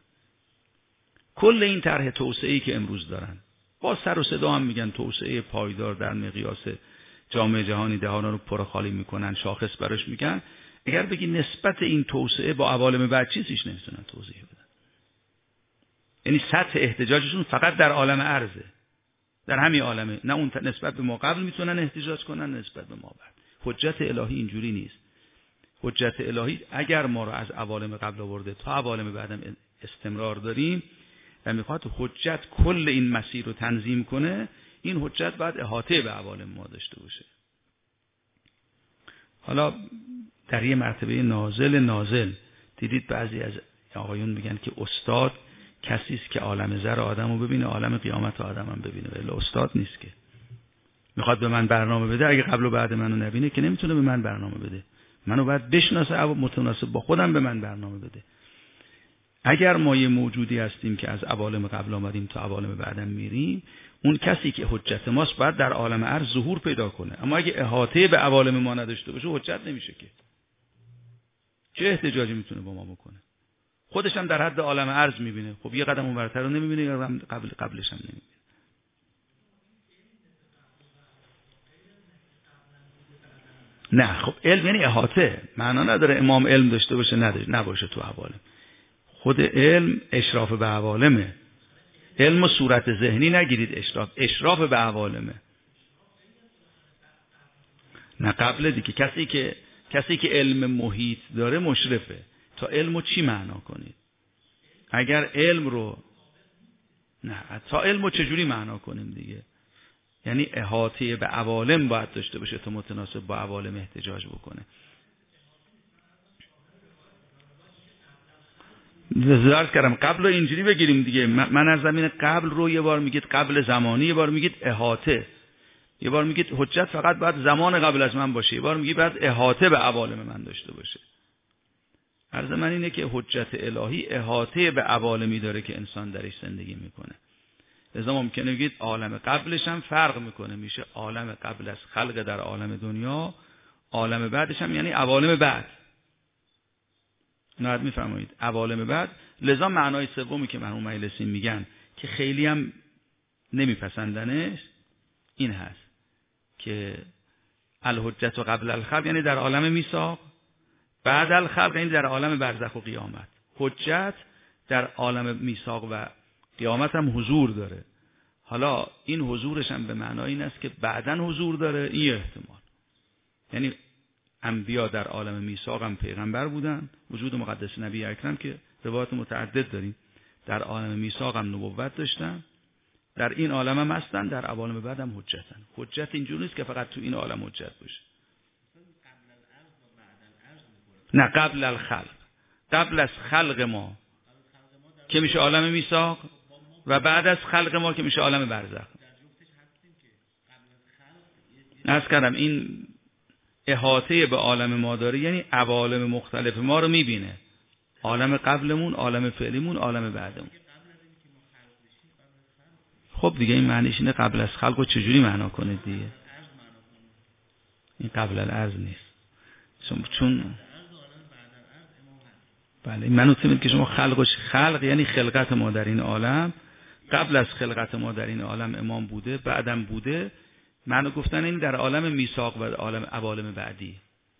کل این طرح توسعه‌ای که امروز دارن با سر و صدا هم میگن توسعه پایدار در مقیاس جامعه جهانی، دهانا رو پر خالی میکنن، شاخص براش میگن. اگر بگی نسبت این توسعه با عوالم بعد چیزیش نمیتونن توضیح بدن. یعنی سطح احتجاجشون فقط در عالم عرضه، در همین عالمه، نه اون نسبت به ما قبل میتونن احتجاج کنن، نسبت به ما بعد. حجت الهی اینجوری نیست. حجت الهی اگر ما رو از عوالم قبل آورده تا عوالم بعدم استمرار داریم و میخواد حجت کل این مسیر رو تنظیم کنه، این حجت باید احاطه به عوالم ما داشته باشه. حالا در یه مرتبه نازل دیدید بعضی از آقایون میگن که استاد کسی است که عالم زر آدمو ببینه، عالم قیامت آدمم ببینه، ولی استاد نیست که میخواد به من برنامه بده. اگه قبل و بعد منو نبینه که نمیتونه به من برنامه بده. منو باید بشناسه و متناسب با خودم به من برنامه بده. اگر ما یه موجودی هستیم که از عوالم قبل آمدیم تا عوالم بعدم میریم، اون کسی که حجت ماست باید در عالم ارض ظهور پیدا کنه. اما اگه احاطه به عوالم ما نداشته باشه حجت نمیشه که. چه احتجاجی میتونه با ما بکنه؟ خودش هم در حد عالم ارض میبینه. خب یه قدم اونورتر رو نمیبینه یا قبلش هم نمیبینه. نه خب علم یعنی احاطه. معنا نداره امام علم داشته باشه نباشه تو عوالم. خود علم اشراف به عوالمه. علم و صورت ذهنی نگیرید، اشراف به عوالمه. نه قبل دیگه کسی که علم محیط داره مشرفه. تا علمو چی معنا کنید؟ اگر علم رو نه تا علمو چجوری معنا کنیم دیگه؟ یعنی احاطه به عوالم باید داشته باشه تا متناسب با عوالم احتجاج بکنه. ذکر کردم قبل رو اینجوری بگیریم دیگه. من از زمین قبل رو یه بار میگید قبل زمانی، یه بار میگید احاطه، یه بار میگید حجت فقط باید زمان قبل از من باشه، یه بار میگید باید احاطه به عوالم من داشته باشه. عرض من اینه که حجت الهی احاطه به عوالمی داره که انسان درش زندگی میکنه. لذا ممکنه بگید عالم قبلش هم فرق میکنه، میشه عالم قبل از خلق در عالم دنیا، عالم بعدش هم یعنی عوالم بعد. نه میفرمایید عوالم بعد. لذا معنای سومی که مرحوم مجلسی میگن که خیلی هم نمیپسندنش این هست که الحجت و قبل الخلق یعنی در عالم میثاق، بعد الخلق یعنی در عالم برزخ و قیامت. حجت در عالم میثاق و قیامت هم حضور داره. حالا این حضورش هم به معنای این است که بعداً حضور داره. این احتمال یعنی انبیا در عالم میثاق هم پیغمبر بودن، وجود مقدس نبی اکرم که روایت متعدد داریم، در عالم میثاق هم نبوت داشتن، در این عالم هم هستن، در عوالم بعد هم حجتن. حجت اینجوری نیست که فقط تو این عالم حجت باشه. نه قبل الخلق، قبل از خلق ما که میشه عالم میثاق و بعد از خلق ما که میشه عالم برزخ. عرض کردم این احاطه به عالم ما داره، یعنی عوالم مختلف ما رو میبینه. عالم قبلمون، عالم فعلیمون، عالم بعدمون. خب دیگه این معنیش اینه قبل از خلق رو چجوری معنا کنید دیگه؟ این قبل الارض نیست. چون بله این منو که شما خلق یعنی خلقت ما در این عالم، قبل از خلقت ما در این عالم امام بوده، بعدم بوده. معنی گفتن این در عالم میثاق و عالم عوالم بعدی.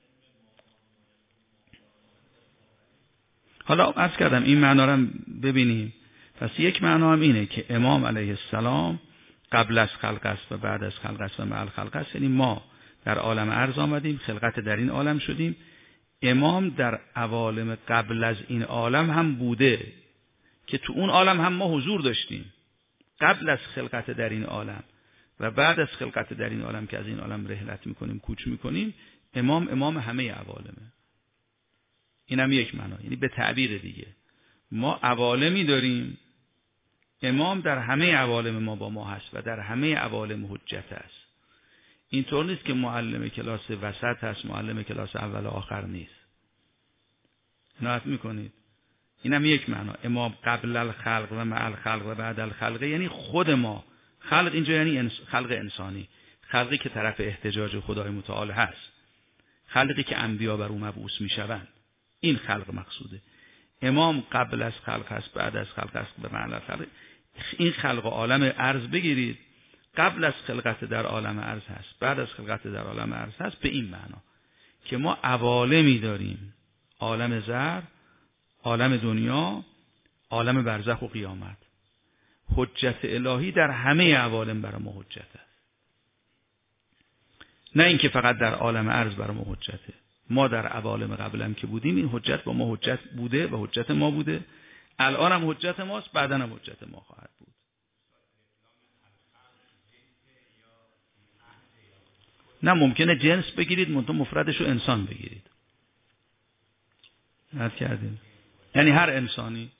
حالا عرض کردم این معنا رو ببینیم. پس یک معنا هم اینه که امام علیه السلام قبل از خلق است و بعد از خلق است و مع الخلق است. یعنی ما در عالم ارض آمدیم، خلقت در این عالم شدیم. امام در عوالم قبل از این عالم هم بوده که تو اون عالم هم ما حضور داشتیم، قبل از خلقت در این عالم و بعد از خلقت در این عالم که از این عالم رحلت میکنیم، کوچ میکنیم. امام همه عوالمه. این هم یک معنا. یعنی به تعبیر دیگه ما عوالمی داریم، امام در همه عوالم ما با ما هست و در همه عوالم حجت هست. اینطور نیست که معلم کلاس وسط هست، معلم کلاس اول و آخر نیست. عنایت میکنید؟ این هم یک معنا. امام قبل الخلق و مع الخلق و بعد الخلق یعنی خود ما. خلق اینجا یعنی خلق انسانی، خلقی که طرف احتجاج خدای متعال هست، خلقی که انبیا بر او مبعوث میشوند. این خلق مقصوده. امام قبل از خلق هست، بعد از خلق هست به معنی خلق. این خلق عالم ارض بگیرید، قبل از خلقت در عالم ارض هست، بعد از خلقت در عالم ارض هست، به این معنا که ما عوالمی داریم: عالم زر، عالم دنیا، عالم برزخ و قیامت. حجت الهی در همه عوالم برای ما حجت است. نه اینکه فقط در عالم ارض برای ما حجته. ما در عوالم قبلم که بودیم این حجت با ما حجت بوده و حجت ما بوده، الان هم حجت ماست، بعدا هم حجت ما خواهد بود. نه ممکنه جنس بگیرید منتها مفردش رو انسان بگیرید. نت کردیم یعنی هر انسانی.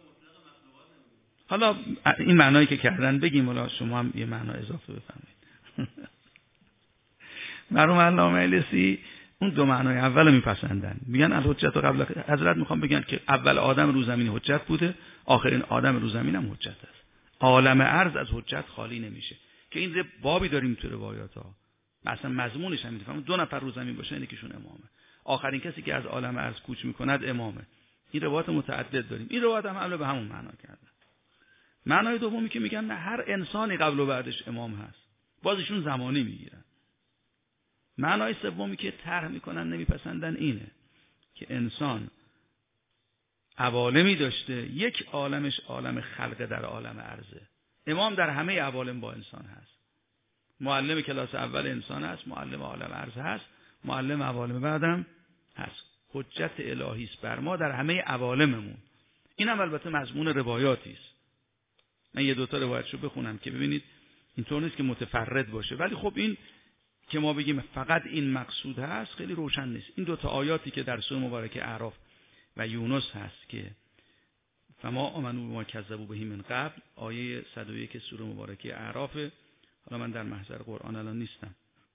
حالا این معنایی که کردن بگیم، ولی شما هم یه معنا اضافه بفرمایید. مرحوم علامه مجلسی اون دو معنای اول میپسندن، میگن الحجت قبل حضرت میخوام بگن که اول آدم رو زمین حجت بوده، آخرین آدم رو زمین هم حجت است. عالم ارض از حجت خالی نمیشه که این بابی داریم تو روایات ها، مثلا مضمونش هم میفهمم 2 نفر رو زمین باشه یکیشون امامه، آخرین کسی که از عالم ارض کوچ میکند امامه. این روایات متعدد داریم، این روایات هم عمل به همون معنا کردن. معنای دومی که میگن نه هر انسانی قبل و بعدش امام هست، بازشون زمانی میگیرن. معنای سومی که طرح میکنن نمیپسندن اینه که انسان عوالمی داشته، یک عالمش عالم خلق در عالم ارضه، امام در همه عوالم با انسان هست، معلم کلاس اول انسان هست، معلم عالم ارض هست، معلم عوالم بعدم هست. حجت الهی است بر ما در همه عوالممون. این هم البته مضمون روایاتی است. من 1-2 تا روایتشو بخونم که ببینید اینطور نیست که متفرد باشه، ولی خب این که ما بگیم فقط این مقصود هست خیلی روشن نیست. این 2 تا آیاتی که در سوره مبارکه اعراف و یونس هست که فما آمنوا بما کذبوا به من قبل، آیه 101 سوره مبارکه اعراف. حالا من در محضر قرآن الان نیستم.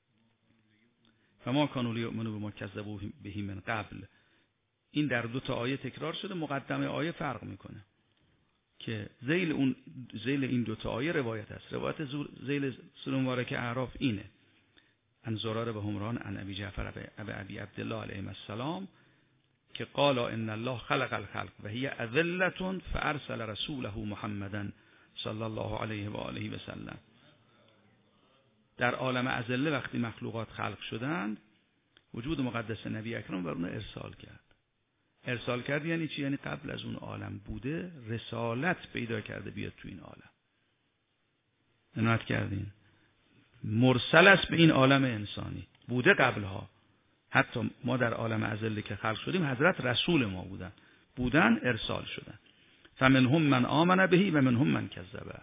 فما کانوا لیؤمنوا بما کذبوا به من قبل، این در 2 تا آیه تکرار شده، مقدمه آیه فرق میکنه که ذیل این 2 تا آیه روایت است. روایت ذیل سوره مبارکه اعراف اینه: عن زرار و همران عن ابی جعفر ابی عبدالله علیه السلام که قال ان الله خلق الخلق و هی اذلة فارسل رسوله محمدا صلی الله علیه و آله و سلم. در عالم اذله وقتی مخلوقات خلق شدند، وجود مقدس نبی اکرم بر اون ارسال کرد. ارسال کرد یعنی چی؟ یعنی قبل از اون عالم بوده، رسالت پیدا کرده بیاد تو این عالم. عنایت کردین؟ مرسل است به این عالم انسانی، بوده قبلها. حتی ما در عالم اذله که خلق شدیم حضرت رسول ما بودن ارسال شدن. فمنهم من آمن بهی و منهم من کذبه.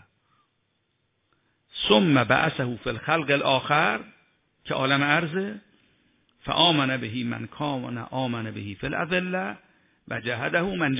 ثم بعثه فی الخلق الاخر که عالم ارضه، فآمن بهی من کان آمن بهی فی الاذله و جهده من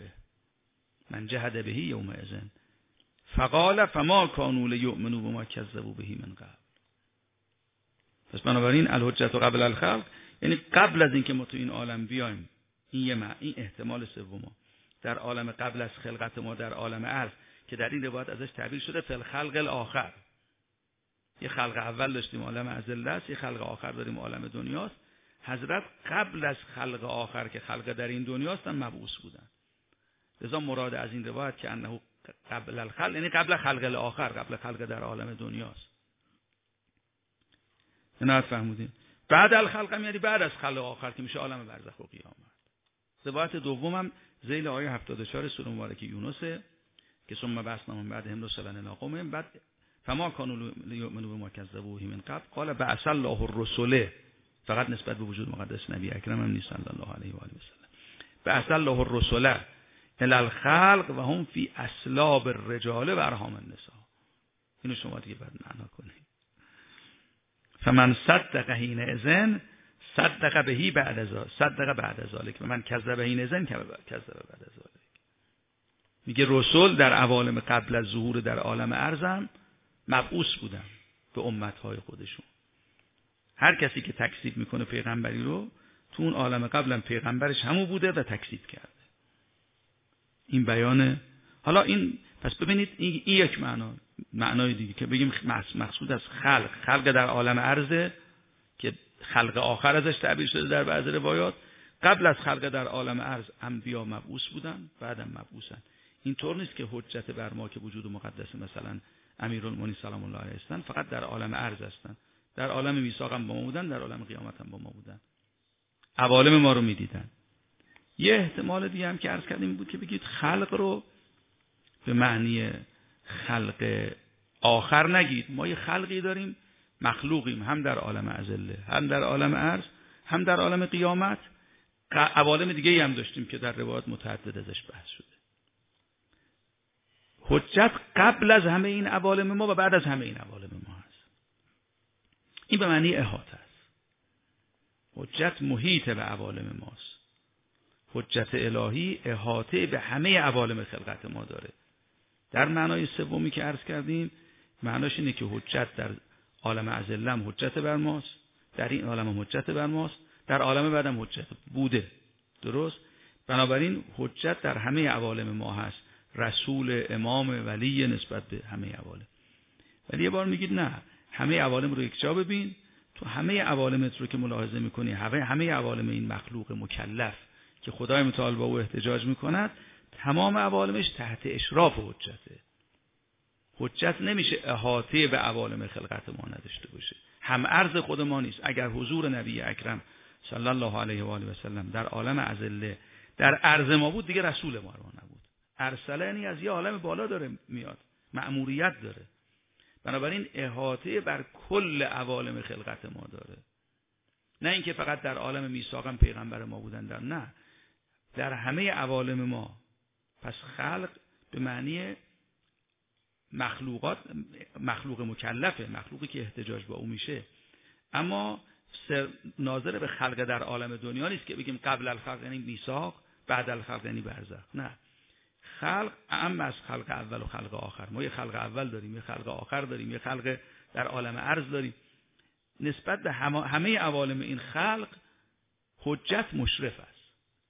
جهد بهی یومئذ فقال فما کانوا لیؤمنوا بما کذبوا به من قبل. پس بنابراین الحجت قبل الخلق یعنی قبل از اینکه ما تو این عالم بیایم. این احتمال سوم در عالم قبل از خلقت ما در عالم ارض که در این روایت ازش تعبیر شده فی الخلق الاخر. یه خلق اول داشتیم عالم اذله است، یه خلق آخر داریم عالم دنیاست. حضرت قبل از خلق آخر که خلق در این دنیاست هم مبعوث بودن. لذا مراد از این روایت که انه قبل الخلق یعنی قبل خلق الاخر، قبل خلق در عالم دنیاست. اینا فهمیدین؟ بعد الخلق هم یعنی بعد از خلق آخر که میشه عالم برزخ و قیامت. روایت دومم ذیل آیه 74 سوره مبارکه یونس که ثم بعثنا من بعدهم رسلا الی قومهم بعد فما کانوا لیؤمنوا بما کذبوا من قبل قال بعث الله الرسل، فقط نسبت به وجود مقدس نبی اکرم هم نیست صلی الله علیه و آله و سلم. بعث الله الرسل الی الخلق و هم فی اصلاب الرجال و ارحام النساء. اینو شما دیگه بعد معنا کنید. فمن صدق حین اذن صدق بهی بعد ذلک و من کذب حین اذن کذب بعد ذلک. میگه رسول در عوالم قبل از ظهور در عالم ارضم مبعوث بودن به امتهای خودشون. هر کسی که تکذیب میکنه پیغمبری رو تو اون عالم قبلم پیغمبرش همون بوده و تکذیب کرده. این بیانه. حالا این پس ببینید این یک معنای دیگه که بگیم مقصود از خلق در عالم ارضه که خلق آخر ازش تعبیر شده در بعضی روایات. قبل از خلق در عالم ارض انبیا مبعوث بودن، بعدم مبعوثن. این طور نیست که حجت بر ما که وجود مقدس مثلا امیرالمومنین سلام الله علیه هستن فقط در عالم ارض هستن، در عالم میثاق هم با ما بودن، در عالم قیامت هم با ما بودن، عوالم ما رو میدیدن. یه احتمال دیگه هم که عرض کردیم بود که بگید خلق رو به معنی خلق آخر نگید. ما یه خلقی داریم، مخلوقیم، هم در عالم اذله هم در عالم ارض، هم در عالم قیامت. عوالم دیگه هم داشتیم که در روایات متعدد ازش بحث شده. حجت قبل از همه این عوالم ما و بعد از همه این عوالم ما هست. این به معنی احاطه است. حجت محیط به عوالم ماست. حجت الهی احاطه به همه عوالم خلقت ما داره. در معنای سومی که عرض کردیم، معناش اینه که حجت در عالم ازلم حجت بر ماست، در این عالم حجت بر ماست، در عالم بعدم حجت بوده. درست؟ بنابراین حجت در همه عوالم ما هست، رسول، امام، ولی نسبت به همه عوالم. ولی یه بار میگید نه، همه عوالم رو یکجا ببین. تو همه عوالمت رو که ملاحظه میکنی، همه عوالم این مخلوق مکلف که خدای متعال با او احتجاج میکند، تمام عوالمش تحت اشراف حجته. حجت نمیشه احاطه به عوالم خلقت ما نداشته باشه. هم ارز خود ما نیست. اگر حضور نبی اکرم صلی الله علیه و آله و سلم در عالم ازله در ارز ما بود، دیگه رسول ما رو نبود. ارسله یعنی از یه عالم بالا داره میاد، مأموریت داره. بنابراین احاطه بر کل عوالم خلقت ما داره. نه اینکه فقط در عالم میثاقم پیغمبر ما بودن، نه، در همه عوالم ما. پس خلق به معنی مخلوقات، مخلوق مکلفه، مخلوقی که احتجاج با او میشه. اما ناظر به خلق در عالم دنیا نیست که بگیم قبل الخلق یعنی میثاق، بعد الخلق یعنی برزخ. نه، خلق اعم از خلق اول و خلق آخر. ما یه خلق اول داریم، یه خلق آخر داریم، یه خلق در عالم ارض داریم. نسبت به همه عوالم این خلق حجت مشرف است.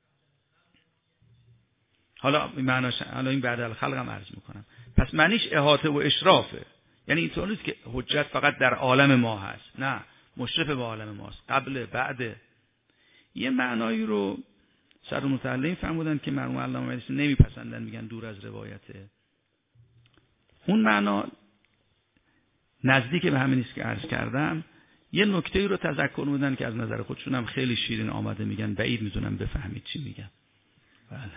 حالا این بعد الخلق هم عرض میکنم. پس معنیش احاطه و اشرافه. یعنی اینطور نیست که حجت فقط در عالم ما هست، نه، مشرف به عالم ماست، قبل بعد. یه معنایی رو سر متعلم فرمودن که مرحوم علامه مجلسی نمیپسندن، میگن دور از روایته. اون معنا نزدیک به همین است که عرض کردم. یه نکته‌ای رو تذکر بودن که از نظر خودشون هم خیلی شیرین آمده، میگن بعید میدونم بفهمید چی میگن. بله.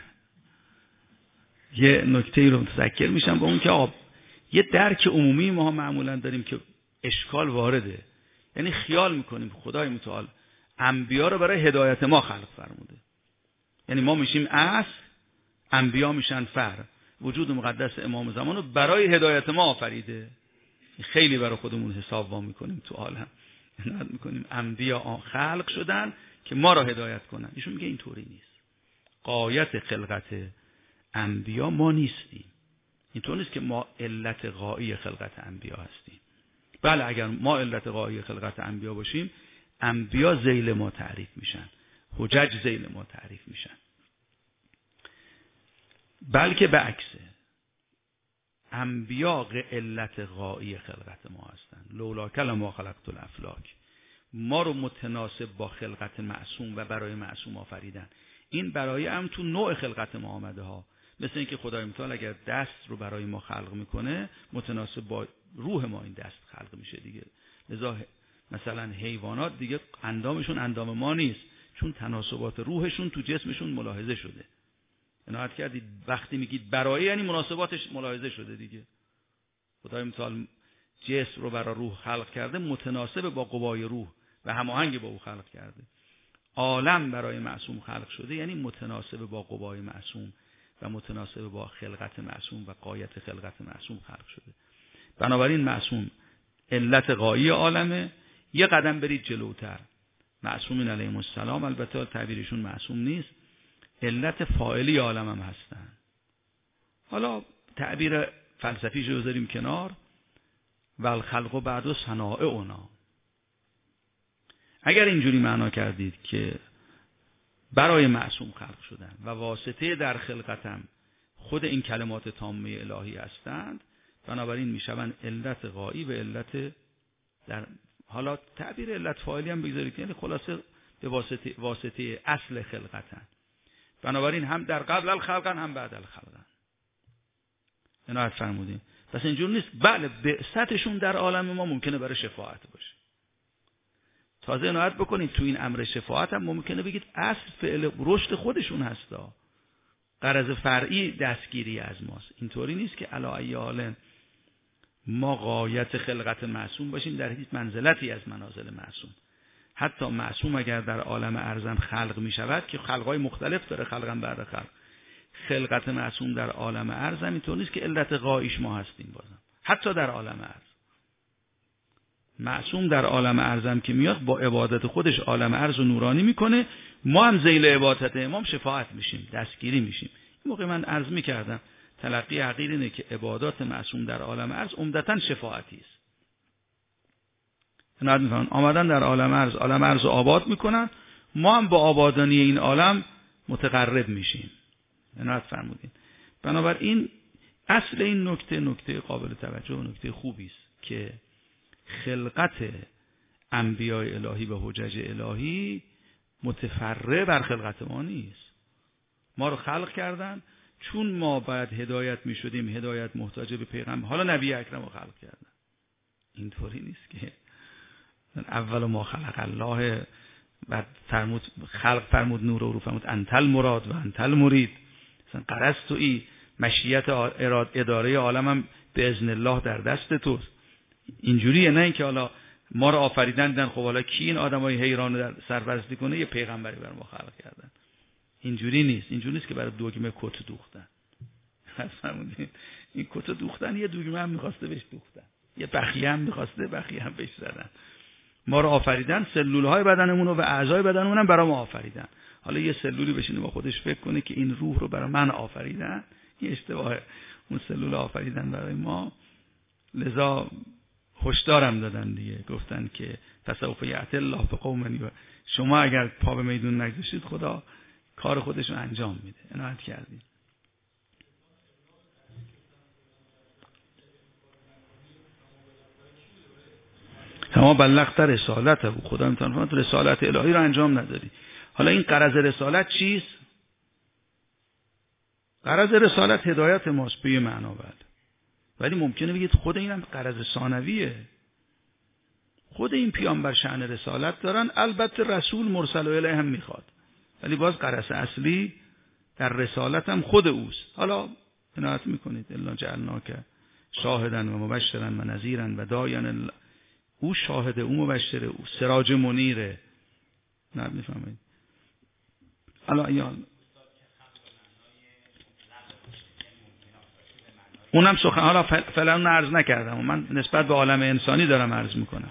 یه نکته‌ای رو متذکر میشم با اون که یه درک عمومی ما معمولا داریم که اشکال وارده. یعنی خیال میکنیم خدای متعال انبیا رو برای هدایت ما خلق فرموده. یعنی ما میشیم اصل، انبیا میشن فر. وجود مقدس امام زمان رو برای هدایت ما آفریده. خیلی برای خودمون حساب وا میکنیم تو عالم. یعنی میکنیم انبیا خلق شدن که ما را هدایت کنن. ایشون میگه اینطوری نیست. غایت خلقت انبیا ما نیستیم. اینطور نیست که ما علت غایی خلقت انبیا هستیم. بله، اگر ما علت غایی خلقت انبیا باشیم، انبیا ذیل ما تعریف میشن، حجج ذیل ما تعریف میشن. بلکه به عکسه، انبیا علت غایی خلقت ما هستن. لولا کلمه خلقت الافلاک، ما رو متناسب با خلقت معصوم و برای معصوم آفریدن. این برای هم تو نوع خلقت ما آمده ها. مثل اینکه خدای متعال اگر دست رو برای ما خلق میکنه، متناسب با روح ما این دست خلق میشه دیگه. لذا مثلا حیوانات دیگه اندامشون اندام ما نیست، چون تناسبات روحشون تو جسمشون ملاحظه شده. عنایت کردید وقتی میگید برای، یعنی مناسباتش ملاحظه شده دیگه. خدای متعال جسم رو برای روح خلق کرده، متناسب با قوای روح و هماهنگ با او خلق کرده. عالم برای معصوم خلق شده، یعنی متناسب با قوای معصوم و متناسب با خلقت معصوم و غایت خلقت معصوم خلق شده. بنابراین معصوم علت غایی عالمه. یه قدم برید جلوتر، معصومین علیهم السلام، البته تعبیرشون معصوم نیست، علت فاعلی عالم هم هستن. حالا تعبیر فلسفیش رو بذاریم کنار، والخلق بعد صنائعنا. اگر اینجوری معنا کردید که برای معصوم خلق شدن و واسطه در خلقتم خود این کلمات تامه الهی هستند، بنابراین میشوند علت غایی و علت در، حالا تعبیر علت فاعلی هم بگذارید، یعنی خلاصه به واسطه اصل خلقتن. بنابراین هم در قبل الخلقن هم بعد الخلقن. عنایت فرمودیم. پس اینجور نیست. بله، بعثتشون در عالم ما ممکنه برای شفاعت باشه. تازه عنایت بکنید تو این امر شفاعت هم ممکنه بگید اصل فعل رشد خودشون هستا. غرض فرعی دستگیری از ماست. اینطوری نیست که علی ای حال ما غایت خلقت معصوم باشیم در هیچ منزلتی از منازل معصوم. حتی معصوم اگر در عالم ارزم خلق می شود که خلقهای مختلف داره، خلقم بعد خلق، خلقت معصوم در عالم ارزم اینطور نیست که علت غایش ما هستیم. بازم حتی در عالم ارز معصوم در عالم ارزم که میاد با عبادت خودش عالم ارز رو نورانی میکنه، ما هم ذیل عبادت امام شفاعت میشیم، دستگیری میشیم. این موقع من عرض میکردم تلقی حقیر اینه که عبادات معصوم در عالم ارز عمدتاً شفاعتی است. آمدن در عالم ارز آباد میکنن، ما هم با آبادانی این عالم متقرب میشیم. عنایت فرمودین. بنابراین اصل این نکته قابل توجه و نکته خوبی است که خلقت انبیاء الهی و حجج الهی متفرع بر خلقت ما نیست. ما رو خلق کردن، چون ما باید هدایت می شدیم، هدایت محتاج به پیغمبر، حالا نبی اکرم رو خلق کردن. اینطوری نیست که اول ما خلق الله بعد خلق فرمود نور و رو فرمود انتل مراد و انتل مرید. مثلا قرست تویی مشیت اداره عالمم به اذن الله در دست توست. اینجوریه، نه اینکه حالا ما رو آفریدن دیدن خب حالا کی این آدمای حیران رو سرپرستی کنه، یه پیغمبری بر ما خلق کردن. اینجوری نیست که برای دوگمه کت دوختن. فرمودین این کت دوختن، یه دوگمه هم می‌خواسته بهش دوختن، یه بخیه هم می‌خواسته بخیه هم بهش زدن. ما رو آفریدن، سلول‌های بدنمون رو و اعضای بدنمون هم برای ما آفریدن. حالا یه سلولی بشینه با خودش فکر کنه که این روح رو برای من آفریدن، این اشتباهه. اون سلول آفریدن برای ما. لذا هشدارم دادن دیگه، گفتن که فسوف یأتی الله بقوم، شما اگر پا به میدون نگذاشتید خدا کار خودش رو انجام میده. عنایت کردید. تمام بلغت رسالت او، خدا میتونه تو رسالت الهی رو انجام ندادی. حالا این غرض رسالت چیست؟ غرض رسالت هدایت ماست به معنا بعد. ولی ممکنه بگید خود اینم غرض ثانویه. خود این پیامبر شأن رسالت دارن، البته رسول مرسل الیه هم میخواد، ولی باز غرض اصلی در رسالت هم خود اوست. حالا عنایت میکنید الا جعلناک شاهدا و مبشرا و نذیرا و داعیا، او شاهده، او مبشره، او سراج منیره. نه میفهمید؟ حالا اونم سخن، حالا فعلا اون عرض نکردم و من نسبت به عالم انسانی دارم عرض میکنم.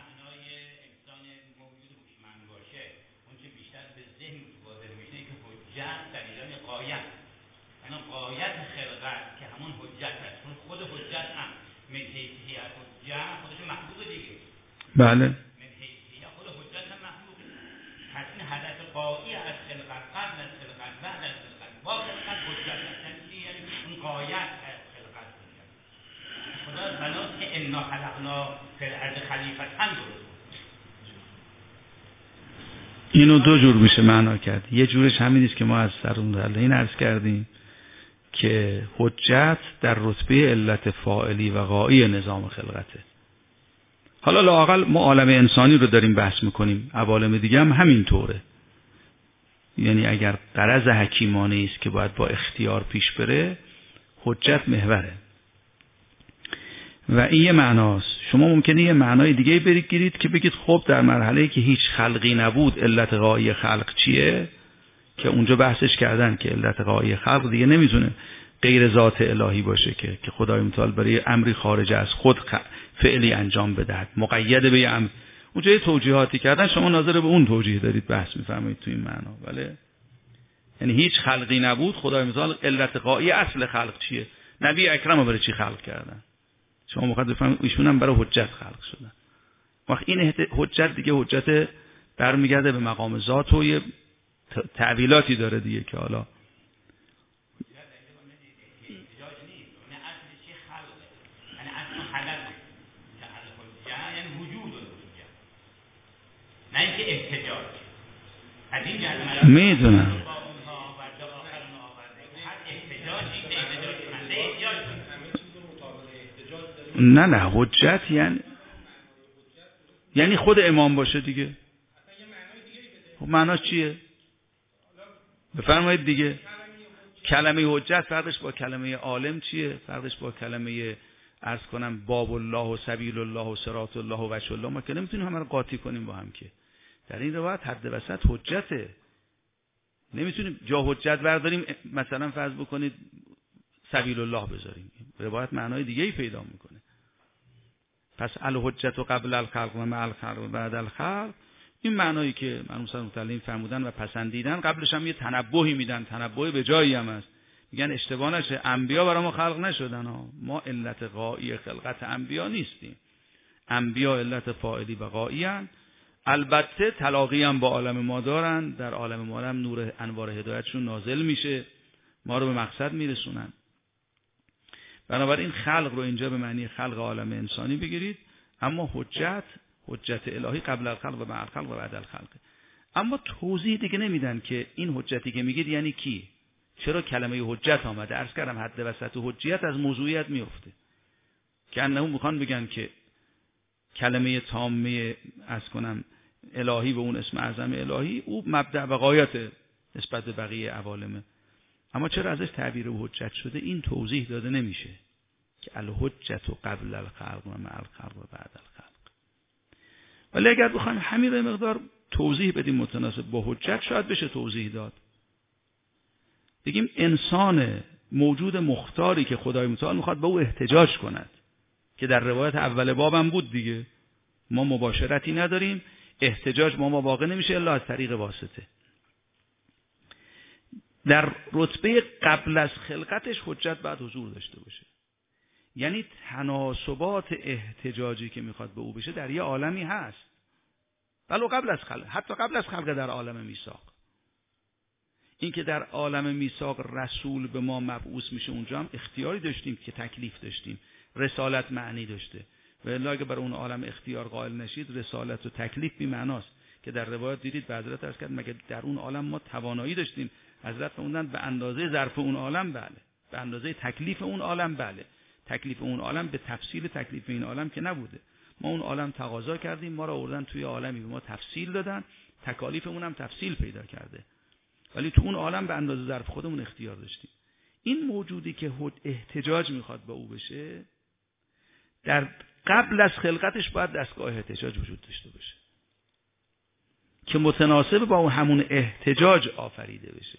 قایت خلقت که همون حجت هست، خود حجت هم من حیثیت حجت خودش محبوب دیگه. بله. من حیثیت خود حجت هم محبوب. پس این هدف قایی از خلقت، قبل از خلقت، بعد از خلقت، با خلقت حجت هستن. یعنی اون قایت از خلقت حجت. خدا بناست که انا خلقنا فی الارض خلیفة هم درست. اینو دو جور میشه معنا کرد. یه جورش همین است که ما از سرون این عرض کردیم که حجت در رتبه علت فاعلی و غایی نظام خلقته. حالا لااقل ما عالم انسانی رو داریم بحث میکنیم، عوالم دیگه هم همین طوره. یعنی اگر غرض حکیمانه است که باید با اختیار پیش بره، حجت محوره. و این یه معناست. شما ممکنه یه معنای دیگه بگیرید که بگید خب در مرحله‌ای که هیچ خلقی نبود علت غایی خلق چیه؟ که اونجا بحثش کردن که علت غایی خلق دیگه نمیتونه غیر ذات الهی باشه که خدای متعال برای امری خارج از خود فعلی انجام بدهد، مقید به امر. اونجا یه توجیهاتی کردن، شما ناظر به اون توجیه دارید بحث میفرمایید تو این معنا. بله، یعنی هیچ خلقی نبود، خدای متعال علت غایی اصل خلق چیه؟ نبی اکرم رو برای چی خلق کردن؟ شما مقدر بفهمید ایشون هم برای حجت خلق شدن. وقت این حجت دیگه حجت برمیگرده به مقام ذات و یه تعویلاتی داره دیگه که حالا میدونم. نه حجت یعنی خود امام باشه دیگه. خب معناش چیه؟ بفرمایید دیگه. کلمه حجت فرقش با کلمه عالم چیه؟ فرقش با کلمه عرض کنم باب الله و سبیل الله و صراط الله و وجه الله. ما که نمیتونیم همه رو قاطی کنیم با هم که. در این روایت حد وسط حجته. نمیتونیم جا حجت برداریم مثلا فرض بکنید سبیل الله بذاریم. روایت معنای دیگه ای پیدا میکنه. پس الحجت و قبل الخلق و مع الخلق و بعد الخلق، این معنایی که مرحوم صاحب متعلم فرمودن و پسندیدن، قبلش هم یه تنبهی میدن، تنبه به جایی هم هست. میگن اشتباه نشه، انبیا برای ما خلق نشدن ها. ما علت غایی خلقت انبیا نیستیم. انبیا علت فاعلی و غایی هستند. البته تلاقی هم با عالم ما دارن، در عالم ما هم نور انوار هدایتشون نازل میشه، ما رو به مقصد میرسونن. بنابراین خلق رو اینجا به معنی خلق عالم انسانی بگیرید، اما حجت الهی قبل الخلق و بعد الخلق و بعد الخلق. اما توضیح دیگه نمیدن که این حجتی که میگید یعنی کی؟ چرا کلمه حجت آمده؟ عرض کردم حد وسط حجیت از موضوعیت میفته، که انه میخوان بگن که کلمه تامه از کنم الهی و اون اسم اعظم الهی او مبدأ و غایت نسبت به بقیه عوالمه. اما چرا ازش تعبیر حجت شده این توضیح داده نمیشه که الحجت و قبل الخلق و مع الخلق و بعد الخلق. ولی اگر بخوایم همین رو مقدار توضیح بدیم متناسب با حجت، شاید بشه توضیح داد. بگیم انسان موجود مختاری که خدای متعال میخواد به او احتجاج کند، که در روایت اول بابم بود دیگه، ما مباشرتی نداریم، احتجاج ما واقع نمیشه الا از طریق واسطه. در رتبه قبل از خلقتش حجت باید حضور داشته باشه، یعنی تناسبات احتجاجی که میخواد به او بشه در یه عالمی هست، ولو قبل از خلق، حتی قبل از خلق در عالم میثاق. این که در عالم میثاق رسول به ما مبعوث میشه، اونجا هم اختیاری داشتیم که تکلیف داشتیم، رسالت معنی داشته. و الا اگه برای اون عالم اختیار قائل نشید، رسالت و تکلیف بی معناست. که در روایت دیدید به حضرت عرض کرد مگه در اون عالم ما توانایی داشتیم؟ حضرت فرمودند به اندازه ظرف اون عالم بله، به اندازه تکلیف اون عالم بله. تکلیف اون عالم به تفصیل تکلیف این عالم که نبوده. ما اون عالم تقاضا کردیم، ما را آوردن توی عالمی به ما تفصیل دادن، تکالیف اون هم تفصیل پیدا کرده، ولی تو اون عالم به اندازه ظرف خودمون اختیار داشتیم. این موجودی که احتجاج میخواد به او بشه، در قبل از خلقتش باید دستگاه احتجاج وجود داشته باشه که متناسب با اون همون احتجاج آفریده بشه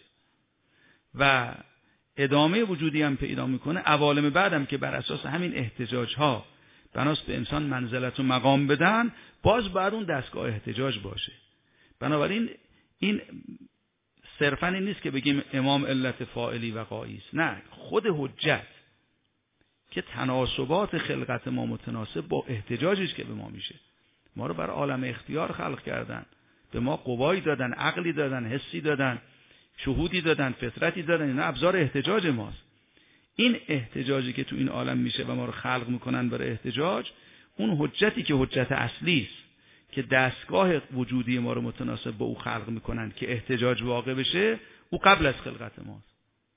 و ادامه وجودی هم پیدا میکنه. عوالم بعدم که بر اساس همین احتجاج ها بناس به انسان منزلت و مقام بدن، باز بعد اون دستگاه احتجاج باشه. بنابراین این صرفاً این نیست که بگیم امام علت فاعلی و غایی است، نه، خود حجت که تناسبات خلقت ما متناسب با احتجاجش که به ما میشه. ما رو بر عالم اختیار خلق کردن، به ما قوایی دادن، عقلی دادن، حسی دادن، شهودی دادن، فطرتی دادن، اینا ابزار احتجاج ماست. این احتجاجی که تو این عالم میشه و ما رو خلق میکنن برای احتجاج، اون حجتی که حجت اصلی است که دستگاه وجودی ما رو متناسب با او خلق میکنن که احتجاج واقع بشه، او قبل از خلقت ماست.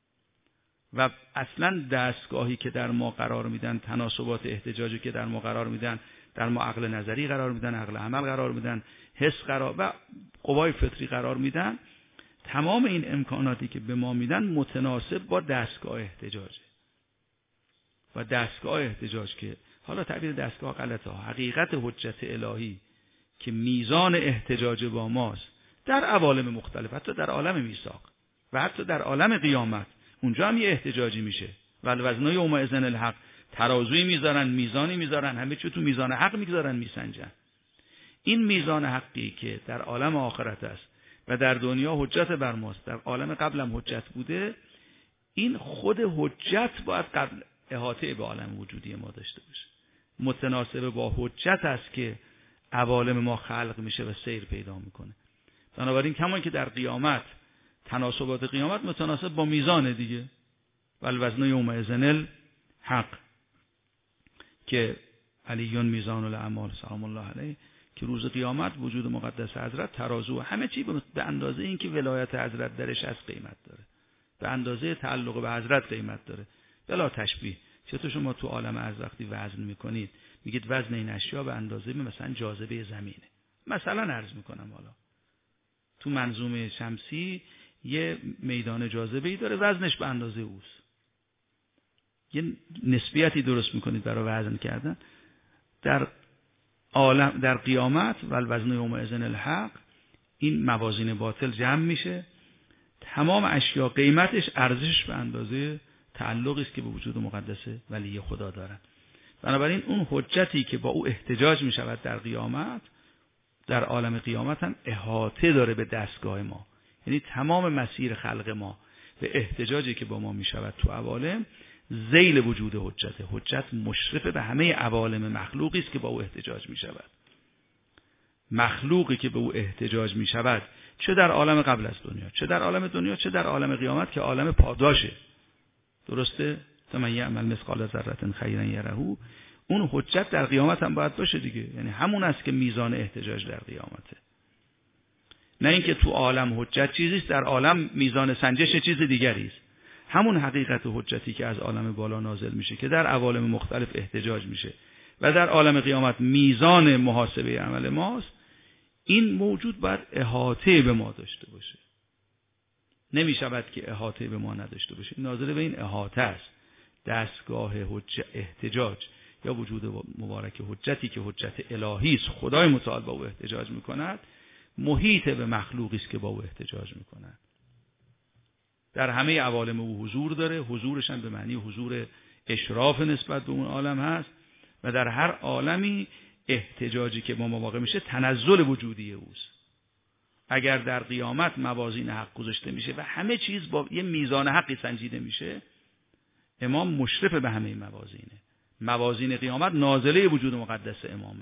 و اصلا دستگاهی که در ما قرار میدن، تناسبات احتجاجی که در ما قرار میدن، در ما عقل نظری قرار میدن، عقل عمل قرار میدن، حس قرار و قوای فطری قرار میدن، تمام این امکاناتی که به ما میدن متناسب با دستگاه احتجاجه. و دستگاه احتجاج که حالا تعبیر دستگاه غلطه، حقیقت حجت الهی که میزان احتجاج با ماست در عوالم مختلف، حتی در عالم میثاق و حتی در عالم قیامت، اونجا هم یه احتجاجی میشه. والوزن یومئذ الحق، ترازویی میذارن، میزانی میذارن، همه چی تو میزان حق میذارن، میسنجن. این میزان حقی که در عالم آخرت است و در دنیا حجت بر ماست، در عالم قبلم حجت بوده، این خود حجت باید قبل احاطه به عالم وجودی ما داشته باشه. متناسب با حجت است که عوالم ما خلق میشه و سیر پیدا میکنه. بنابراین کمان که در قیامت تناسبات قیامت متناسب با میزان دیگه، والوزن یومئذ الحق، که علیون میزان الاعمال سلام الله علیه، که روز قیامت وجود مقدس حضرت ترازو همه چی به اندازه این که ولایت حضرت درش از قیمت داره، به اندازه تعلق به حضرت قیمت داره، بلا تشبیه. چطور شما تو عالم ارز وقتی وزن میکنید میگید وزن این اشیا به اندازه مثلا جاذبه زمینه، مثلا عرض میکنم، حالا تو منظومه شمسی یه میدان جاذبه‌ای داره، وزنش به اندازه اوست. یه نسبیتی درست میکنید برای وزن کردن. در عالم، در قیامت والوزن یومئذ الحق، این موازین باطل جمع میشه، تمام اشیا قیمتش ارزشش به اندازه تعلقی است که به وجود مقدس ولی خدا دارن. بنابراین اون حجتی که با او احتجاج می شود در قیامت، در عالم قیامت هم احاطه داره به دستگاه ما. یعنی تمام مسیر خلق ما به احتجاجی که با ما می شود تو عوالم ذیل وجود حجته. حجت مشرف به همه عوالم مخلوقی است که با او احتجاج می شود. مخلوقی که به او احتجاج می شود، چه در عالم قبل از دنیا، چه در عالم دنیا، چه در عالم قیامت که عالم پاداشه. درسته؟ من یعمل مثقال ذره خیرا یره. اون حجت در قیامت هم باید باشه دیگه. یعنی همون است که میزان احتجاج در قیامته. نه اینکه تو عالم حجت چیزی است، در عالم میزان سنجش چیز دیگری است. همون حقیقت حجتی که از عالم بالا نازل میشه که در عوالم مختلف احتجاج میشه و در عالم قیامت میزان محاسبه عمل ماست، این موجود باید احاطه به ما داشته باشه. نمیشود که احاطه به ما نداشته باشه. ناظر به این احاطه است. دستگاه احتجاج یا وجود مبارک حجتی که حجت الهی است، خدای متعال با او احتجاج میکند، محیط به مخلوقی است که با او احتجاج میکند. در همه عوالم او حضور داره، حضورش هم به معنی حضور اشراف نسبت به اون عالم هست و در هر عالمی احتجاجی که با ما واقع میشه تنزل وجودی اوست. اگر در قیامت موازین حق گذاشته میشه و همه چیز با یه میزان حقی سنجیده میشه، امام مشرف به همه موازینه. موازین قیامت نازله وجود مقدس امامه.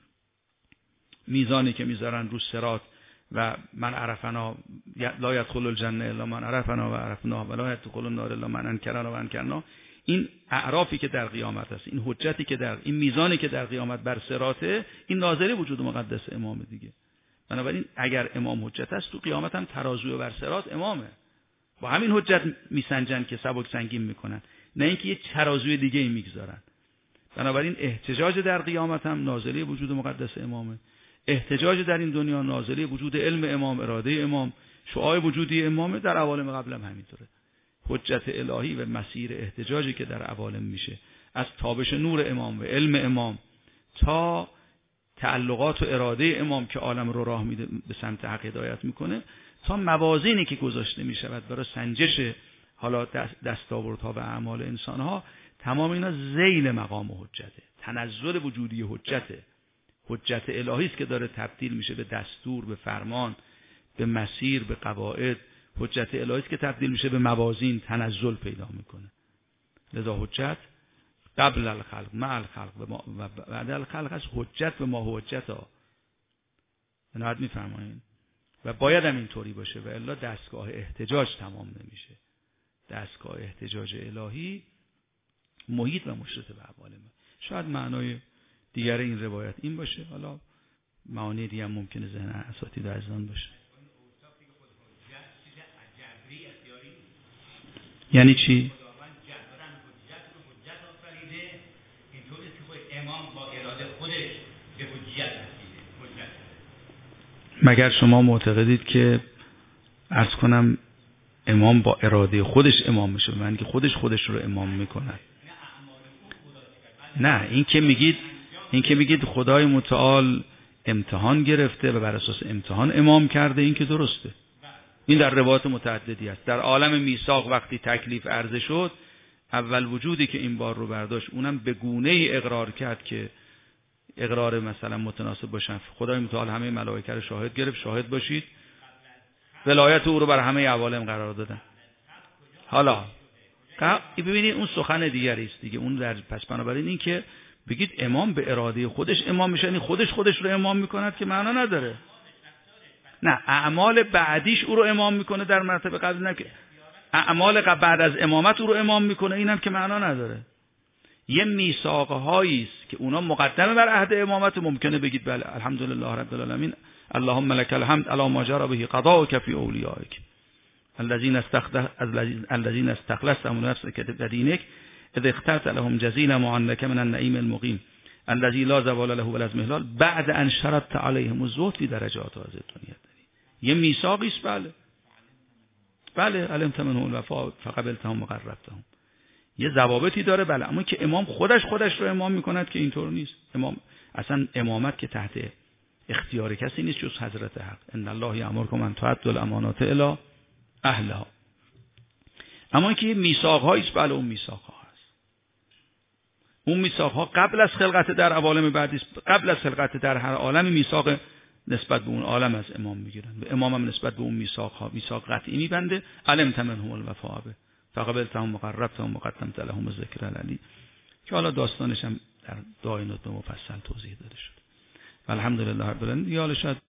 میزانی که میذارن رو صراط و من عرفنا لا يدخل الجنه الا من عرفنا و عرفنا و لا يدخل النار الا من انکرنا و انکرنا، این اعرافی که در قیامت است، این حجتی که در این میزانی که در قیامت بر صراطه، این نازله وجود مقدس امامه دیگه. بنابراین اگر امام حجت است، تو قیامت هم ترازو بر صراط امامه. با همین حجت میسنجن که سبک سنگین میکنن، نه اینکه یه ترازوی دیگه ای میگذارن. بنابراین احتجاج در قیامت هم نازله وجود مقدس امامه. احتجاج در این دنیا نازله وجود علم امام، اراده امام، شعاع وجودی امامه. در عوالم قبل هم همینطوره. حجت الهی و مسیر احتجاجی که در عوالم میشه، از تابش نور امام و علم امام تا تعلقات و اراده امام که عالم رو راه میده به سمت حق هدایت میکنه، تا موازینی که گذاشته میشود برای سنجش حالا دستاوردها و اعمال انسانها، تمام اینا ذیل مقام حجته. تنزل وجودی حجته. حجت الهی است که داره تبدیل میشه به دستور، به فرمان، به مسیر، به قواعد. حجت الهی است که تبدیل میشه به موازین، تنزل پیدا میکنه. لذا حجت قبل الخلق، مع الخلق و بعد الخلق است. حجت به ما حجت ها نهایت میفرمایین و باید هم اینطوری باشه و الا دستگاه احتجاج تمام نمیشه. دستگاه احتجاج الهی محیط و مشرف به عوالم. شاید معنای دیگر این روایت این باشه، حالا معانی دیگه هم ممکنه ذهن اساتید عزیزان باشه. یعنی چی؟ مگر شما معتقدید که عرض کنم امام با اراده خودش امام میشه؟ به معنی که خودش رو امام میکنه؟ نه، این که میگید خدای متعال امتحان گرفته و بر اساس امتحان امام کرده، این که درسته. این در روایات متعددی است. در عالم میثاق وقتی تکلیف عرضه شد، اول وجودی که این بار رو برداشت، اونم به گونه‌ای اقرار کرد که اقرار مثلا متناسب باشن. خدای متعال همه ملائکه رو شاهد گرفت، شاهد باشید، ولایت او رو بر همه عوالم قرار دادن. حالا ببینید اون سخن دیگری است دیگه. اون در پس بنابراین این که بگید امام به اراده خودش امام میشه، یعنی خودش رو امام میکند، که معنا نداره. نه، اعمال بعدیش او رو امام میکنه در مرتبه قبل، نه که اعمال بعد از امامت او رو امام میکنه، اینم که معنا نداره. یه میثاق‌هایی است که اونا مقدمه بر عهد امامت، ممکنه بگید بله الحمدلله رب العالمین اللهم لك الحمد علی ما جرى به قضاؤک فی اولیائک الذين استخلصتهم نفسك دینک اذ اخترت لهم جزیل ما عنك من النعیم المقیم الذي لا زوال له ولا اضمحلال بعد ان شرطت عليهم الزهد في درجات هذه الدنيا. یه میثاقی است. بله علمت منهم الوفاء فقبلتهم وقربتهم. یه ضوابطی داره بله، اما که امام خودش رو امام میکند که اینطور نیست. امام اصلا امامت که تحت اختیار کسی نیست جز حضرت حق. ان الله یأمرکم ان تؤدوا الامانات الی اهلها. اما اینکه میثاق‌هایی است، بله اون میثاق‌ها هست. اون میثاق‌ها قبل از خلقت در عوالم بعدی است. قبل از خلقت در هر عالم میثاق نسبت به اون عالم از امام میگیرن. به امام هم نسبت به اون میثاق‌ها میثاق قطعی میبنده. علمت منهم الوفاء به فقبلتهم وقربتهم وقدمت لهم الذکر العلی، که حالا داستانش هم در دعای نطق مفصل توضیح داده شد. الحمدلله رب العالمین. یا